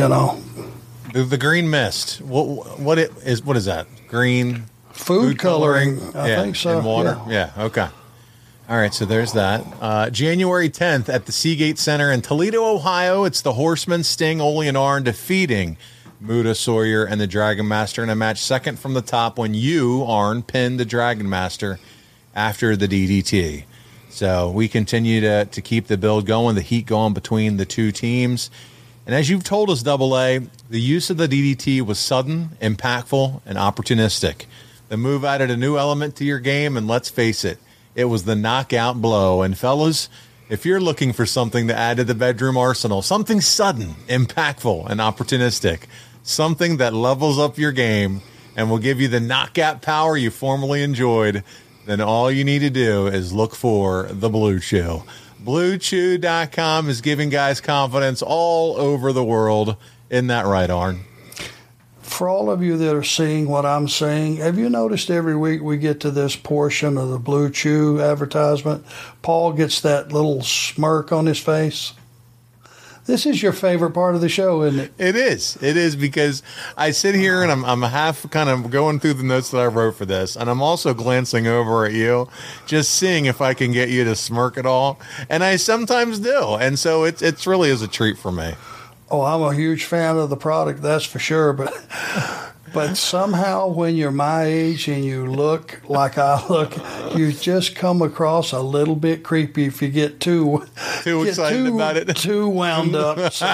The green mist. What is that? Green food coloring. I think so. And water. Yeah. Okay. All right. So there's that. January 10th at the Seagate Center in Toledo, Ohio. It's the Horsemen, Sting, Ole, and Arn defeating Muta, Sawyer, and the Dragon Master in a match second from the top when you, Arn, pinned the Dragon Master after the DDT. So we continue to keep the build going, the heat going between the two teams. And as you've told us, Double A, the use of the DDT was sudden, impactful, and opportunistic. The move added a new element to your game, and let's face it, it was the knockout blow. And fellas, if you're looking for something to add to the bedroom arsenal, something sudden, impactful, and opportunistic, something that levels up your game and will give you the knockout power you formerly enjoyed, then all you need to do is look for the Blue Chew. BlueChew.com is giving guys confidence all over the world. Isn't that right, Arn? For all of you that are seeing what I'm saying, have you noticed every week we get to this portion of the Blue Chew advertisement, Paul gets that little smirk on his face? This is your favorite part of the show, isn't it? It is. It is, because I sit here and I'm half kind of going through the notes that I wrote for this, and I'm also glancing over at you, just seeing if I can get you to smirk at all. And I sometimes do. And so it's really is a treat for me. Oh, I'm a huge fan of the product, that's for sure. But somehow when you're my age and you look like I look, you just come across a little bit creepy if you get too excited about it, too wound up. So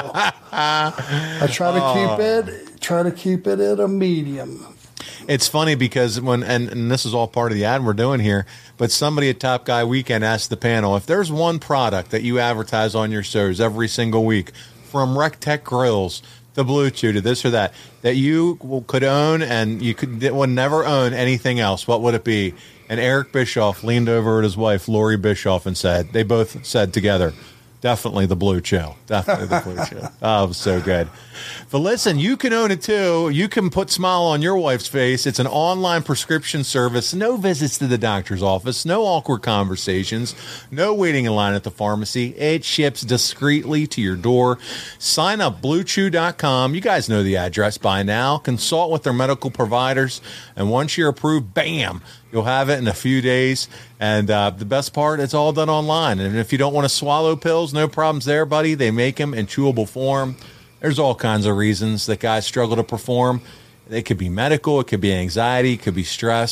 I try to keep it at a medium. It's funny because and this is all part of the ad we're doing here, but somebody at Top Guy Weekend asked the panel, if there's one product that you advertise on your shows every single week, from RecTech Grills to Blue Chew to this or that you could own and would never own anything else, what would it be? And Eric Bischoff leaned over at his wife, Lori Bischoff, and they both said together, definitely the Blue Chew. Definitely the Blue Chew. Oh, so good. But listen, you can own it too. You can put smile on your wife's face. It's an online prescription service. No visits to the doctor's office. No awkward conversations. No waiting in line at the pharmacy. It ships discreetly to your door. Sign up BlueChew.com. You guys know the address by now. Consult with their medical providers. And once you're approved, bam, you'll have it in a few days. And the best part, it's all done online. And if you don't want to swallow pills, no problems there, buddy. They make them in chewable form. There's all kinds of reasons that guys struggle to perform. It could be medical. It could be anxiety. It could be stress.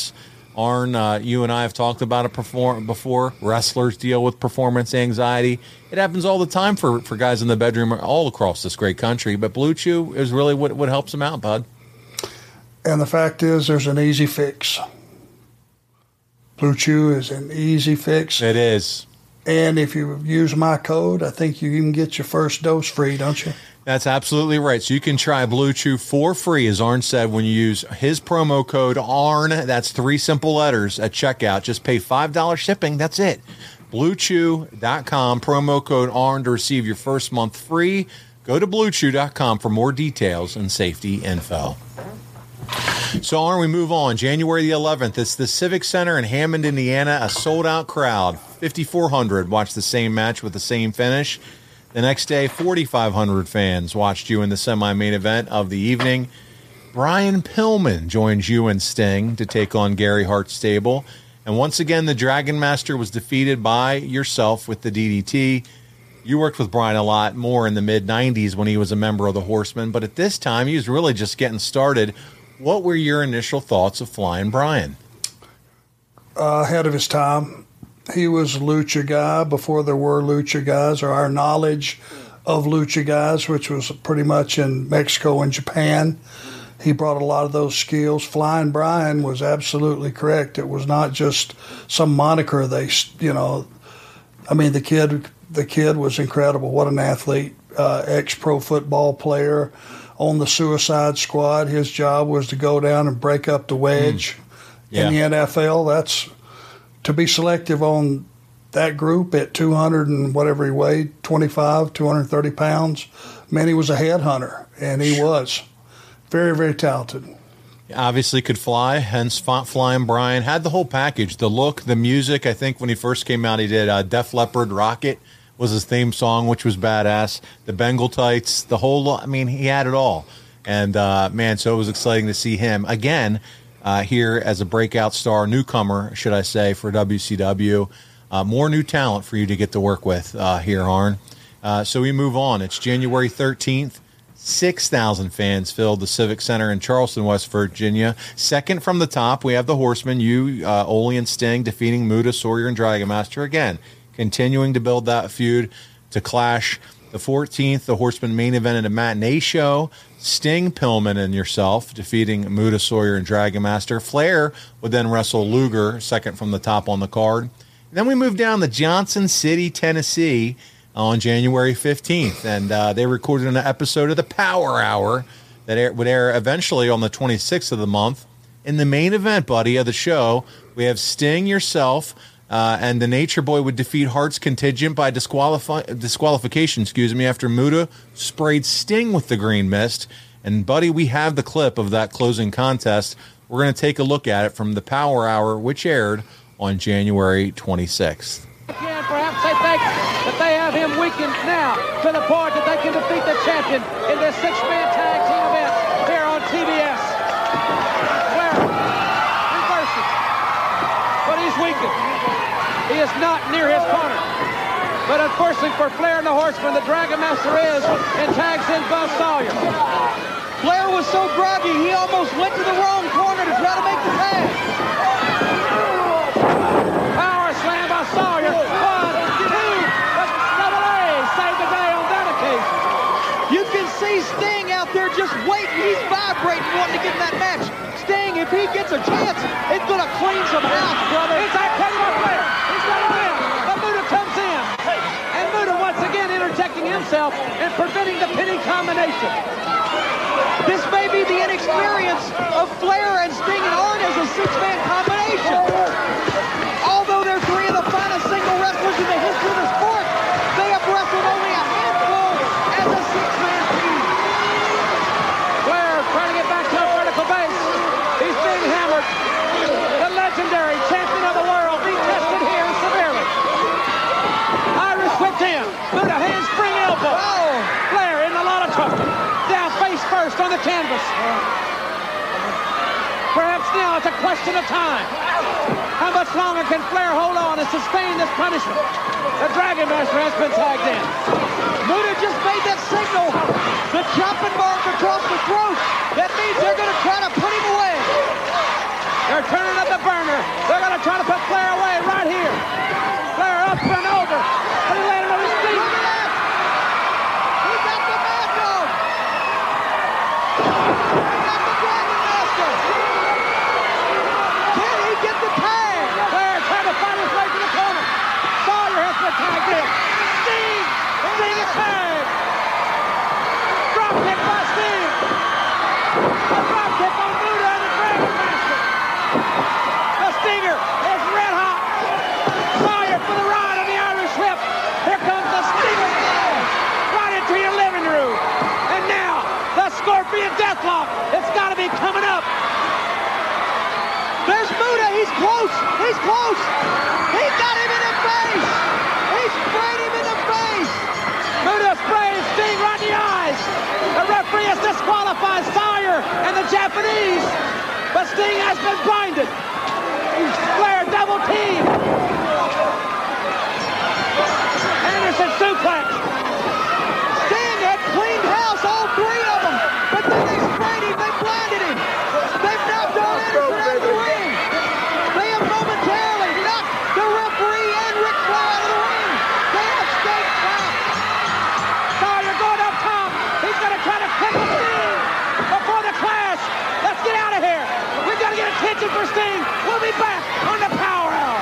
Arn, you and I have talked about it before. Wrestlers deal with performance anxiety. It happens all the time for guys in the bedroom all across this great country. But Blue Chew is really what helps them out, bud. And the fact is, there's an easy fix. Blue Chew is an easy fix. It is. And if you use my code, I think you can get your first dose free, don't you? That's absolutely right. So you can try Blue Chew for free, as Arn said, when you use his promo code ARN. That's 3 simple letters at checkout. Just pay $5 shipping. That's it. BlueChew.com, promo code ARN to receive your first month free. Go to BlueChew.com for more details and safety info. So, Arn, we move on. January the 11th, it's the Civic Center in Hammond, Indiana, a sold-out crowd. 5,400 watched the same match with the same finish. The next day, 4,500 fans watched you in the semi-main event of the evening. Brian Pillman joins you and Sting to take on Gary Hart's stable. And once again, the Dragon Master was defeated by yourself with the DDT. You worked with Brian a lot more in the mid-'90s when he was a member of the Horsemen, but at this time, he was really just getting started. What were your initial thoughts of Flying Brian? Ahead of his time. He was a lucha guy before there were lucha guys, or our knowledge of lucha guys, which was pretty much in Mexico and Japan. He brought a lot of those skills. Flying Brian was absolutely correct. It was not just some moniker. The kid was incredible. What an athlete, ex-pro football player on the Suicide Squad. His job was to go down and break up the wedge in the NFL. That's to be selective on that group at 200 and whatever he weighed, 230 pounds. Man, he was a headhunter, and he was very, very talented. Obviously could fly, hence Flying Brian. Had the whole package, the look, the music. I think when he first came out, he did Def Leppard Rocket was his theme song, which was badass. The Bengal tights, the whole, he had it all. And, so it was exciting to see him again here as a breakout star, newcomer, should I say, for WCW. More new talent for you to get to work with here, Arn. So we move on. It's January 13th. 6,000 fans filled the Civic Center in Charleston, West Virginia. Second from the top, we have the Horsemen, you, Ole and Sting, defeating Muta, Sawyer, and Dragon Master again. Continuing to build that feud to clash. The 14th, the Horsemen main event at a matinee show. Sting, Pillman, and yourself defeating Muta, Sawyer, and Dragon Master. Flair would then wrestle Luger, second from the top on the card. And then we move down to Johnson City, Tennessee on January 15th. And they recorded an episode of the Power Hour that would air eventually on the 26th of the month. In the main event, buddy, of the show, we have Sting, yourself, and the Nature Boy would defeat Hart's contingent by disqualification, after Muta sprayed Sting with the green mist. And, buddy, we have the clip of that closing contest. We're going to take a look at it from the Power Hour, which aired on January 26th. Again, perhaps they think that they have him weakened now to the point that they can defeat the champion in this six-man tag team event here on TBS. Flair reverses, but he's weakened. He is not near his corner. But unfortunately for Flair and the Horsemen, the Dragon Master is and tags in Buzz Sawyer. Flair was so groggy, he almost went to the wrong corner to try to make the tag. Power slam by Sawyer. 1, 2, but Double A saved the day on that occasion. You can see Sting out there just waiting. He's vibrating, wanting to get in that match. Sting, if he gets a chance, it's going to clean some house, brother. He's that cut by Flair. He's got a win. But Muta comes in. And Muta once again interjecting himself and preventing the pinning combination. This may be the inexperience of Flair and Sting and Arn as a six-man combination. Although they're three of the finest single wrestlers in the history of the sport, they have wrestled only a handful as a six-man team. Flair trying to get back to a vertical base. He's being hammered. The legendary champion of the world being tested here severely. Irish whipped in. Muta handspring elbow. Oh. Flair in a lot of trouble. Down face first on the canvas. Perhaps now it's a question of time. How much longer can Flair hold on and sustain this punishment? The Dragon Master has been tagged in. Muta just made that signal. The chopping mark across the throat. That means they're going to try to put him away. They're turning up the burner be a deathlock. It's got to be coming up. There's Muta. He's close. He's close. He got him in the face. He sprayed him in the face. Muta sprayed Sting right in the eyes. The referee has disqualified Sawyer and the Japanese, but Sting has been blinded. Flair double team. Anderson suplex. Sting had cleaned house, all three of them, but then they sprayed him, they blinded him. They've knocked Arn Anderson out of the ring. They have momentarily knocked the referee and Ric Flair out of the ring. They have Sting trapped. Sawyer going up top. He's going to try to cripple Sting before the Clash. Let's get out of here. We've got to get attention for Sting. We'll be back on the Power Hour.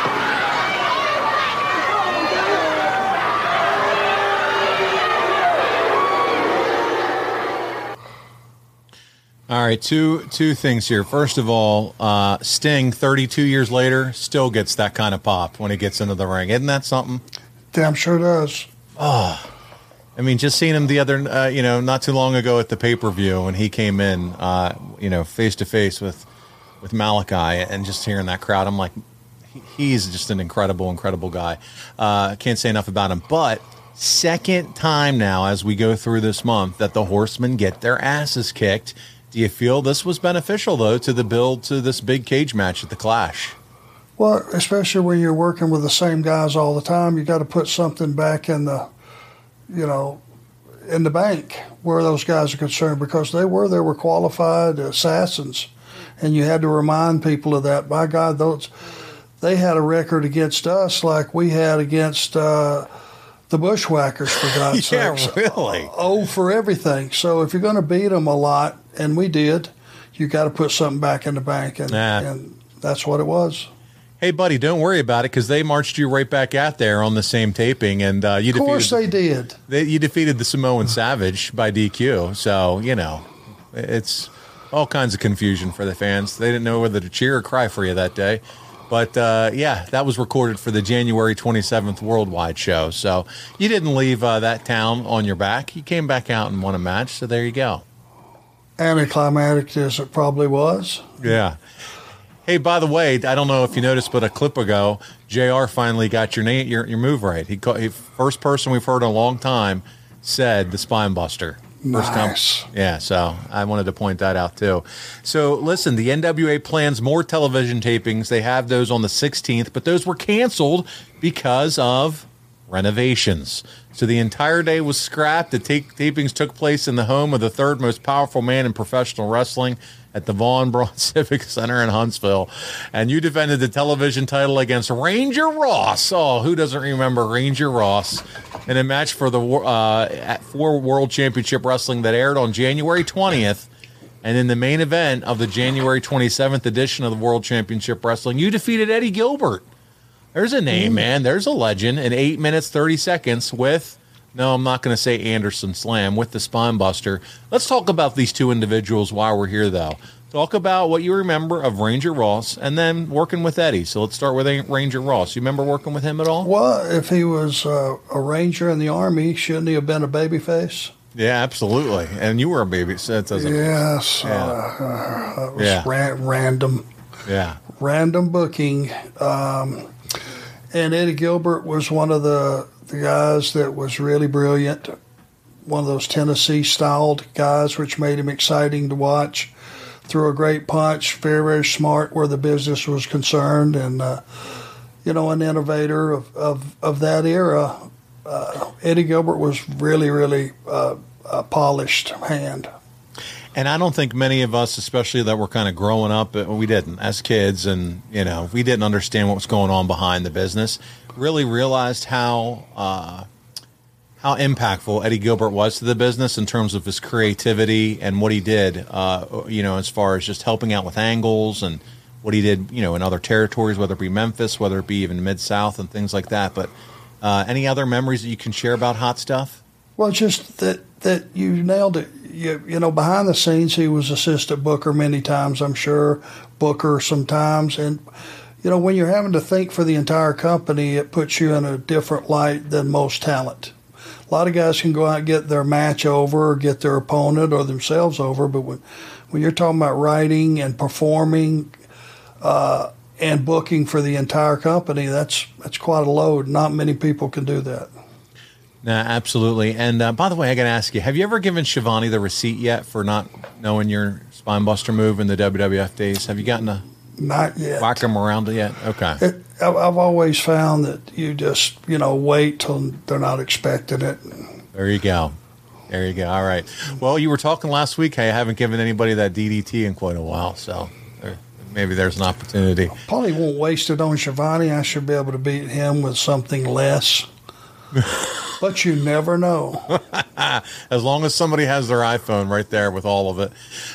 All right, two things here. First of all, Sting, 32 years later, still gets that kind of pop when he gets into the ring. Isn't that something? Damn sure does. Oh, I mean, just seeing him the other, not too long ago at the pay-per-view when he came in, face to face with Malachi, and just hearing that crowd, I'm like, he's just an incredible, incredible guy. Can't say enough about him. But second time now, as we go through this month, that the Horsemen get their asses kicked. Do you feel this was beneficial, though, to the build to this big cage match at the Clash? Well, especially when you're working with the same guys all the time, you got to put something back in the, in the bank where those guys are concerned, because they were qualified assassins, and you had to remind people of that. By God, they had a record against us like we had against the Bushwhackers, for God's sakes. Yeah, really. Oh, for everything. So if you're going to beat them a lot, and we did, you got to put something back in the bank, and that's what it was. Hey, buddy, don't worry about it, because they marched you right back out there on the same taping, and you defeated. Of course, they did. You defeated the Samoan Savage by DQ, so it's all kinds of confusion for the fans. They didn't know whether to cheer or cry for you that day. But, that was recorded for the January 27th Worldwide show. So you didn't leave that town on your back. You came back out and won a match, so there you go. Anticlimactic as it probably was. Yeah. Hey, by the way, I don't know if you noticed, but a clip ago, JR finally got your name, your move right. He first person we've heard in a long time said the Spine Buster. Nice. Yeah, so I wanted to point that out, too. So, listen, the NWA plans more television tapings. They have those on the 16th, but those were canceled because of renovations. So the entire day was scrapped. The tapings took place in the home of the third most powerful man in professional wrestling at the Vaughn Braun Civic Center in Huntsville. And you defended the television title against Ranger Ross. Oh, who doesn't remember Ranger Ross? In a match for the for World Championship Wrestling that aired on January 20th. And in the main event of the January 27th edition of the World Championship Wrestling, you defeated Eddie Gilbert. There's a name, man. There's a legend in 8 minutes, 30 seconds with, no, I'm not going to say Anderson Slam, with the Spine Buster. Let's talk about these two individuals while we're here, though. Talk about what you remember of Ranger Ross and then working with Eddie. So let's start with Ranger Ross. You remember working with him at all? Well, if he was a Ranger in the Army, shouldn't he have been a babyface? Yeah, absolutely. And you were a baby. So that doesn't. Yes. That was random. Yeah. Random booking. And Eddie Gilbert was one of the guys that was really brilliant. One of those Tennessee-styled guys, which made him exciting to watch. Threw a great punch, very, very smart where the business was concerned, and, an innovator of that era. Eddie Gilbert was really, really a polished hand. And I don't think many of us, especially that were kind of growing up, we didn't, as kids, and, we didn't understand what was going on behind the business, really realized how impactful Eddie Gilbert was to the business in terms of his creativity and what he did, as far as just helping out with angles and what he did, in other territories, whether it be Memphis, whether it be even Mid-South and things like that. But any other memories that you can share about Hot Stuff? Well, just that you nailed it. Behind the scenes, he was assistant booker many times, I'm sure, booker sometimes. And, when you're having to think for the entire company, it puts you in a different light than most talent. lot of guys can go out and get their match over or get their opponent or themselves over, but when you're talking about writing and performing and booking for the entire company, that's quite a load. Not many people can do that. Nah, absolutely. And by the way, I got to ask you, have you ever given Shivani the receipt yet for not knowing your spine buster move in the WWF days? Have you gotten to not yet whack them around it yet? Okay. I've always found that you just, wait till they're not expecting it. There you go. There you go. All right. Well, you were talking last week how you haven't given anybody that DDT in quite a while, so maybe there's an opportunity. Probably won't waste it on Shivani. I should be able to beat him with something less. But you never know. As long as somebody has their iPhone right there with all of it.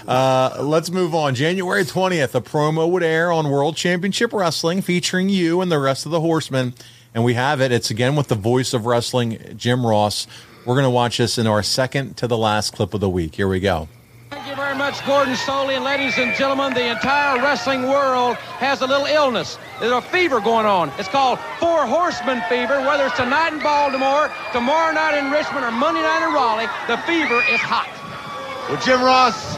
Let's move on. January 20th, a promo would air on World Championship Wrestling featuring you and the rest of the Horsemen. And we have it. It's again with the voice of wrestling, Jim Ross. We're going to watch this in our second to the last clip of the week. Here we go. Thank you very much, Gordon Soley. And ladies and gentlemen, the entire wrestling world has a little illness. There's a fever going on. It's called Four Horsemen fever. Whether it's tonight in Baltimore, tomorrow night in Richmond, or Monday night in Raleigh, the fever is hot. Well, Jim Ross,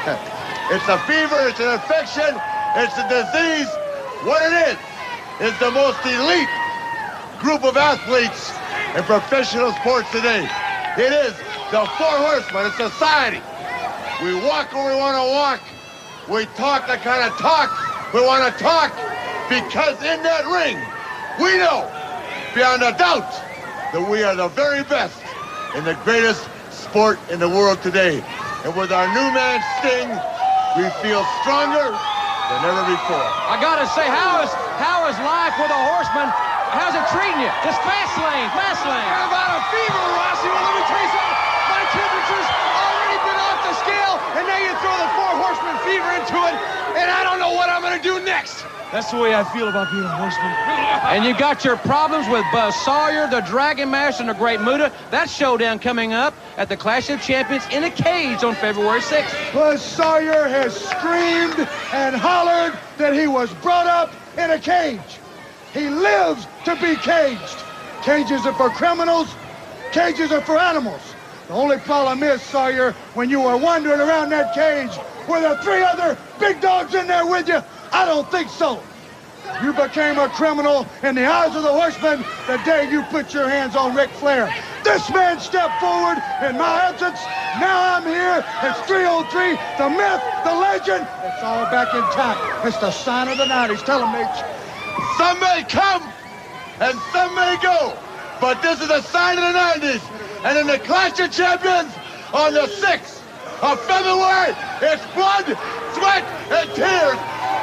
it's a fever, it's an infection, it's a disease. What it is the most elite group of athletes in professional sports today. It is the Four Horsemen, it's society. We walk when we want to walk. We talk the kind of talk we want to talk, because in that ring, we know, beyond a doubt, that we are the very best in the greatest sport in the world today. And with our new man, Sting, we feel stronger than ever before. I got to say, how is life with a Horseman? How's it treating you? It's fast lane. How about a fever, Rossi? Well, let me tell you something. My temperature's already been off the scale, and now you throw the Four Horsemen fever into it, and I don't know what I'm going to do next. That's the way I feel about being a horseman. And you got your problems with Buzz Sawyer, the Dragon Master, and the Great Muta. That showdown coming up at the Clash of Champions in a cage on February 6th. Buzz Sawyer has screamed and hollered that he was brought up in a cage. He lives to be caged. Cages are for criminals. Cages are for animals. The only problem is, Sawyer, when you were wandering around that cage, were there 3 other big dogs in there with you? I don't think so. You became a criminal in the eyes of the Horsemen the day you put your hands on Ric Flair. This man stepped forward in my absence. Now I'm here. It's 303, the myth, the legend. It's all back intact. It's the sign of the 90s. Tell him, Mitch. Some may come and some may go, but this is a sign of the 90s. And in the Clash of Champions on the 6th of February, it's blood, sweat, and tears.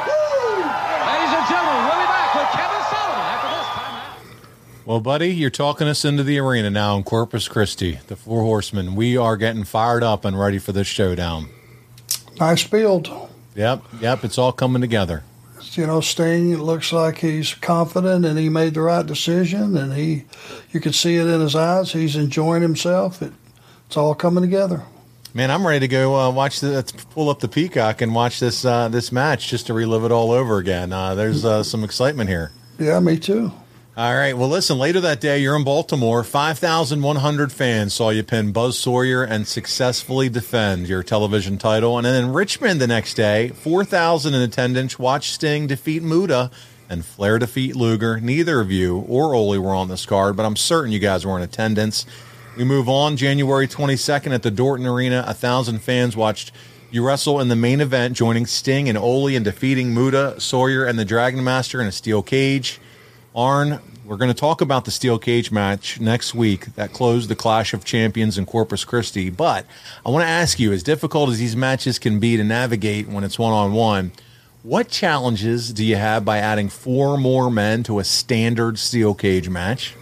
Ladies and gentlemen, we'll be back with Kevin Sullivan after this timeout. Well, buddy, you're talking us into the arena now in Corpus Christi, the Four Horsemen. We are getting fired up and ready for this showdown. Nice build. Yep, it's all coming together. Sting, it looks like he's confident and he made the right decision, and you can see it in his eyes. He's enjoying himself. It's all coming together. Man, I'm ready to go let's pull up the Peacock and watch this match just to relive it all over again. There's some excitement here. Yeah, me too. All right. Well, listen, later that day, you're in Baltimore. 5,100 fans saw you pin Buzz Sawyer and successfully defend your television title. And then in Richmond the next day, 4,000 in attendance watched Sting defeat Muta and Flair defeat Luger. Neither of you or Ole were on this card, but I'm certain you guys were in attendance. We move on. January 22nd at the Dorton Arena, 1,000 fans watched you wrestle in the main event, joining Sting and Ole in defeating Muta, Sawyer, and the Dragon Master in a steel cage. Arn, we're going to talk about the steel cage match next week that closed the Clash of Champions in Corpus Christi. But I want to ask you, as difficult as these matches can be to navigate when it's one-on-one, what challenges do you have by adding 4 more men to a standard steel cage match?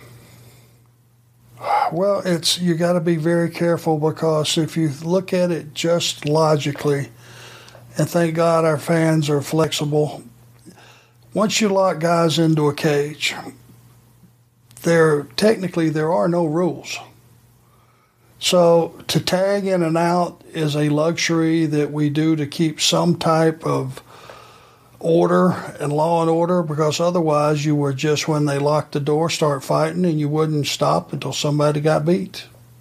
Well, you got to be very careful, because if you look at it just logically, and thank God our fans are flexible, once you lock guys into a cage, there are no rules. So to tag in and out is a luxury that we do to keep some type of order and law and order, because otherwise you would just, when they lock the door, start fighting, and you wouldn't stop until somebody got beat.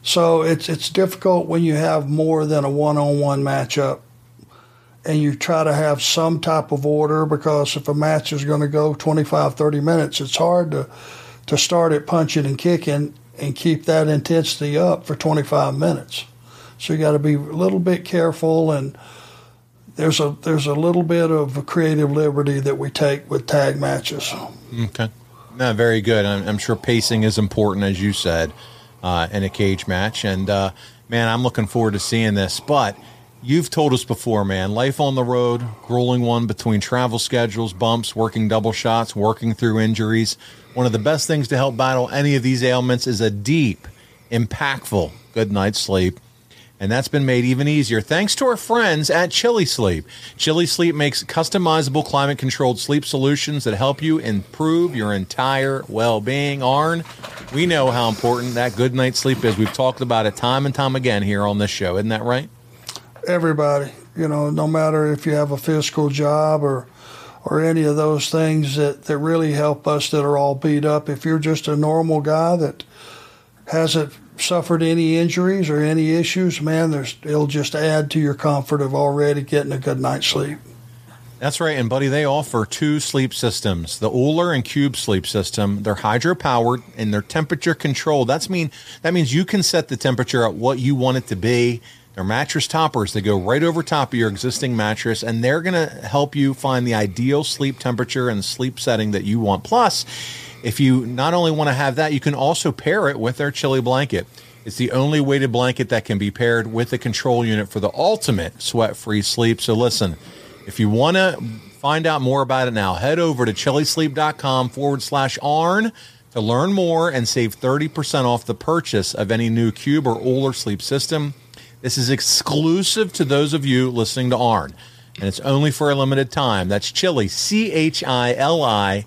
So it's difficult when you have more than a one-on-one matchup and you try to have some type of order, because if a match is going to go 25, 30 minutes, it's hard to start it punching and kicking and keep that intensity up for 25 minutes. So you got to be a little bit careful, and there's a little bit of creative liberty that we take with tag matches. Okay. No, very good. I'm sure pacing is important, as you said, in a cage match. And, man, I'm looking forward to seeing this. But you've told us before, man, life on the road, grueling one between travel schedules, bumps, working double shots, working through injuries. One of the best things to help battle any of these ailments is a deep, impactful good night's sleep. And that's been made even easier thanks to our friends at Chili Sleep. Chili Sleep makes customizable climate-controlled sleep solutions that help you improve your entire well-being. Arn, we know how important that good night's sleep is. We've talked about it time and time again here on this show. Isn't that right? Everybody, no matter if you have a physical job or any of those things that really help us that are all beat up. If you're just a normal guy that hasn't suffered any injuries or any issues, man, it'll just add to your comfort of already getting a good night's sleep. That's right. And, buddy, they offer 2 sleep systems, the Uhler and Cube sleep system. They're hydro-powered and they're temperature-controlled. That means you can set the temperature at what you want it to be. They're mattress toppers. They go right over top of your existing mattress, and they're going to help you find the ideal sleep temperature and sleep setting that you want. Plus, if you not only want to have that, you can also pair it with their Chili blanket. It's the only weighted blanket that can be paired with a control unit for the ultimate sweat-free sleep. So listen, if you want to find out more about it now, head over to chilisleep.com/Arn to learn more and save 30% off the purchase of any new Cube or Uhler sleep system. This is exclusive to those of you listening to Arn, and it's only for a limited time. That's Chili, CHILI,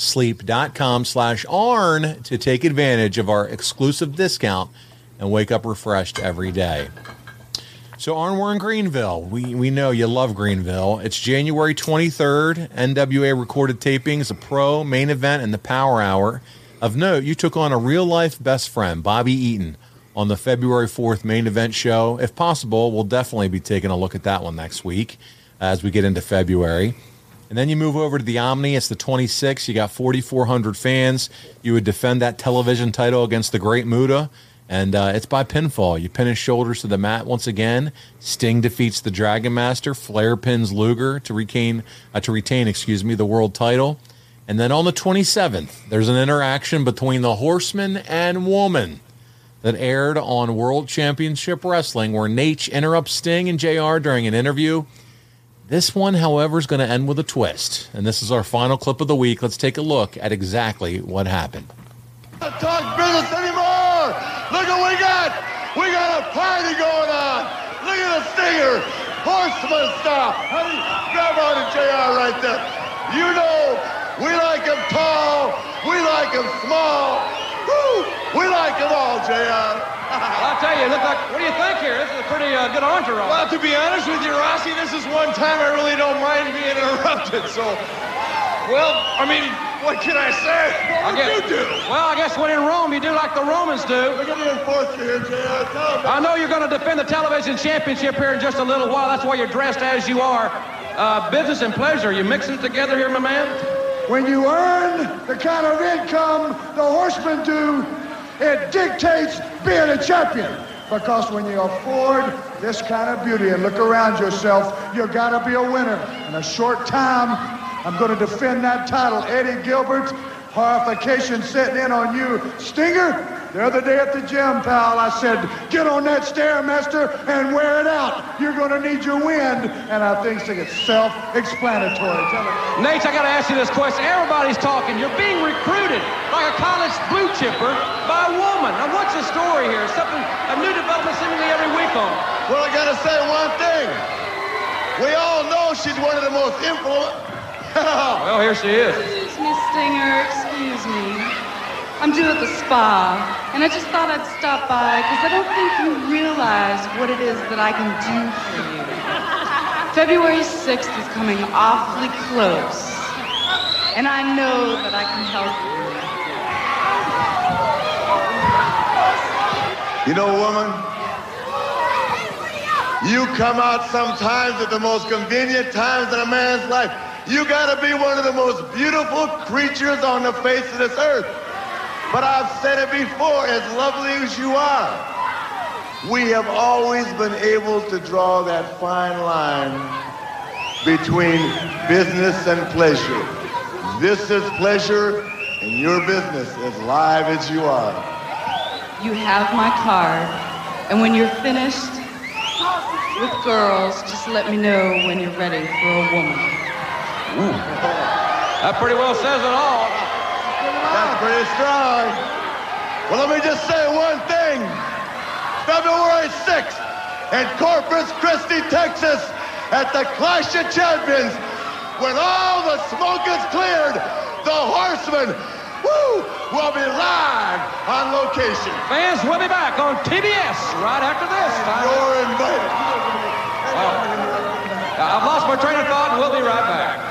sleep.com/Arn to take advantage of our exclusive discount and wake up refreshed every day. So, Arn, we're in Greenville. We know you love Greenville. It's January 23rd, NWA recorded tapings, a pro, main event, and the Power Hour. Of note, you took on a real-life best friend, Bobby Eaton, on the February 4th main event show. If possible, we'll definitely be taking a look at that one next week as we get into February. And then you move over to the Omni. It's the 26th. You got 4,400 fans. You would defend that television title against the Great Muta. And it's by pinfall. You pin his shoulders to the mat once again. Sting defeats the Dragon Master. Flair pins Luger to retain the world title. And then on the 27th, there's an interaction between the Horseman and Woman that aired on World Championship Wrestling, where Nate interrupts Sting and JR during an interview. This one, however, is going to end with a twist. And this is our final clip of the week. Let's take a look at exactly what happened. Not talk business anymore. Look what we got. We got a party going on. Look at the Stinger. Horseman style. Honey, grab on to JR right there. You know, we like him tall. We like him small. Woo! We like them all, JR. I'll tell you, what do you think here? This is a pretty good entourage. Well, to be honest with you, Rossi, this is one time I really don't mind being interrupted. So, well, I mean, what can I say? What would you do? Well, I guess when in Rome, you do like the Romans do. Look at the enforcer here, JR. Tell me. I know you're going to defend the television championship here in just a little while. That's why you're dressed as you are. Business and pleasure, you mixing it together here, my man? When you earn the kind of income the Horsemen do, it dictates being a champion. Because when you afford this kind of beauty and look around yourself, you gotta be a winner. In a short time, I'm gonna defend that title. Eddie Gilbert, horrification setting in on you. Stinger, the other day at the gym, pal, I said, get on that Stairmaster and wear it out. You're gonna need your wind. And I think it's self-explanatory. Nate, I gotta ask you this question. Everybody's talking. You're being recruited like a college blue chipper by a woman. Now, what's the story here? A new development seemingly every week on. Well, I gotta say one thing. We all know she's one of the most influential. Well, here she is. Excuse me, Stinger. Excuse me. I'm due at the spa, and I just thought I'd stop by because I don't think you realize what it is that I can do for you. February 6th is coming awfully close, and I know that I can help you. You know, woman, you come out sometimes at the most convenient times in a man's life. You gotta be one of the most beautiful creatures on the face of this earth. But I've said it before, as lovely as you are, we have always been able to draw that fine line between business and pleasure. This is pleasure, and your business as live as you are. You have my card, and when you're finished with girls, just let me know when you're ready for a woman. Ooh. That pretty well says it all. That's pretty strong. Well, let me just say one thing. February 6th in Corpus Christi, Texas, at the Clash of Champions, when all the smoke is cleared, the Horsemen, will be live on location. Fans, we'll be back on TBS right after this. You're invited. I've lost my train of thought, and we'll be right back.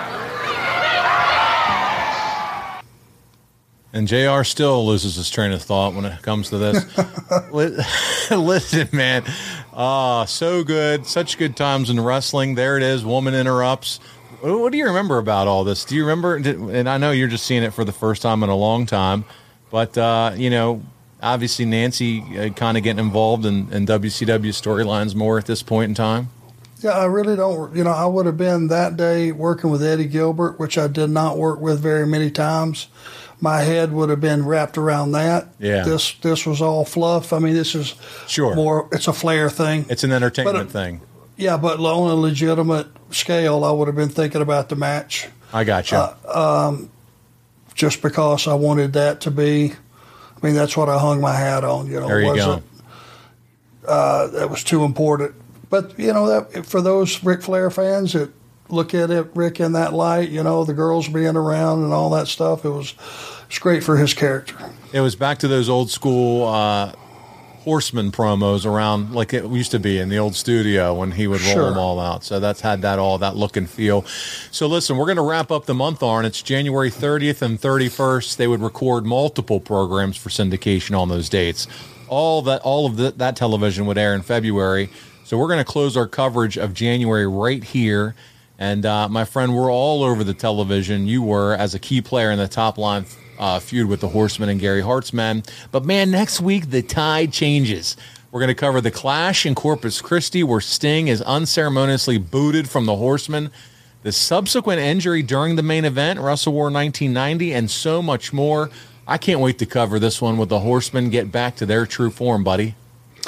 And JR still loses his train of thought when it comes to this. Listen, man. So good. Such good times in wrestling. There it is. Woman interrupts. What do you remember about all this? Do you remember? And I know you're just seeing it for the first time in a long time. But, obviously Nancy kind of getting involved in WCW storylines more at this point in time. Yeah, I really don't. I would have been that day working with Eddie Gilbert, which I did not work with very many times. My head would have been wrapped around that. Yeah. This was all fluff. I mean, this is more, it's a flair thing. It's an entertainment thing. Yeah, but on a legitimate scale, I would have been thinking about the match. I got you. Just because I wanted that to be, I mean, that's what I hung my hat on. There you go. That was too important. But, that for those Ric Flair fans that look at it, Rick, in that light, the girls being around and all that stuff, it's great for his character. It was back to those old school Horseman promos around like it used to be in the old studio when he would roll them all out. So that's had that look and feel. So listen, we're going to wrap up the month, Arn. It's January 30th and 31st. They would record multiple programs for syndication on those dates. All of that television would air in February. So we're going to close our coverage of January right here. And my friend, we're all over the television. You were as a key player in the top line feud with the Horsemen and Gary Hart's men. But man, next week the tide changes. We're going to cover the Clash in Corpus Christi, where Sting is unceremoniously booted from the Horsemen, the subsequent injury during the main event, Wrestle War 1990, and so much more. I can't wait to cover this one with the Horsemen get back to their true form, buddy.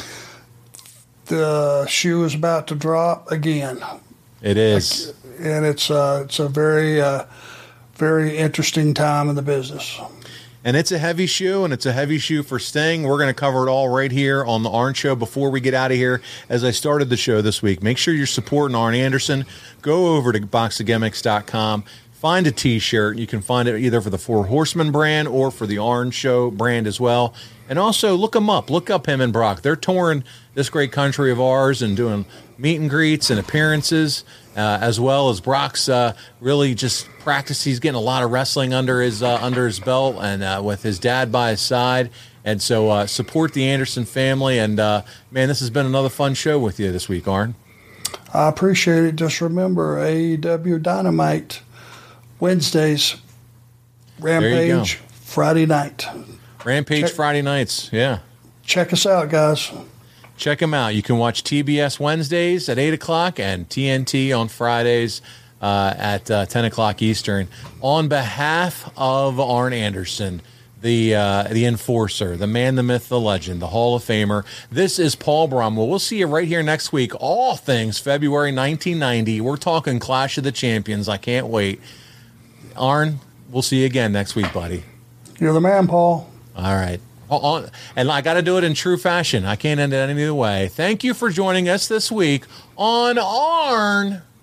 The shoe is about to drop again. It is. And it's a very, very interesting time in the business. And it's a heavy shoe, and it's a heavy shoe for Sting. We're going to cover it all right here on the Arn Show. Before we get out of here, as I started the show this week, make sure you're supporting Arn Anderson. Go over to boxofgimmicks.com. Find a T-shirt. You can find it either for the Four Horsemen brand or for the Arn Show brand as well. And also look them up. Look up him and Brock. They're touring this great country of ours and doing meet and greets and appearances, as well as Brock's really just practice. He's getting a lot of wrestling under his belt, and with his dad by his side. And so support the Anderson family. And man, this has been another fun show with you this week, Arn. I appreciate it. Just remember AEW Dynamite Wednesdays, Rampage Friday night. Rampage Friday nights, yeah. Check us out, guys. Check them out. You can watch TBS Wednesdays at 8 o'clock and TNT on Fridays at 10 o'clock Eastern. On behalf of Arn Anderson, the enforcer, the man, the myth, the legend, the Hall of Famer, this is Paul Bromwell. We'll see you right here next week. All things February 1990. We're talking Clash of the Champions. I can't wait. Arn, we'll see you again next week, buddy. You're the man, Paul. All right. And I got to do it in true fashion. I can't end it any other way. Thank you for joining us this week on Arn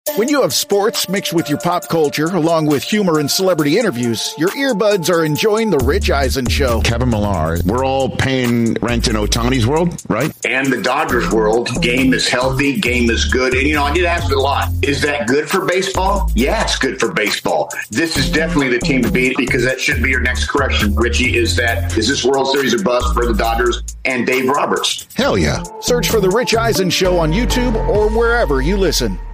When you have sports mixed with your pop culture, along with humor and celebrity interviews, your earbuds are enjoying The Rich Eisen Show. Kevin Millar, we're all paying rent in Ohtani's world, right? And the Dodgers world. Game is healthy, game is good. And, I get asked a lot, is that good for baseball? Yeah, it's good for baseball. This is definitely the team to beat, because that should be your next correction, Richie, is this World Series a bust for the Dodgers and Dave Roberts? Hell yeah. Search for The Rich Eisen Show on YouTube or wherever you listen.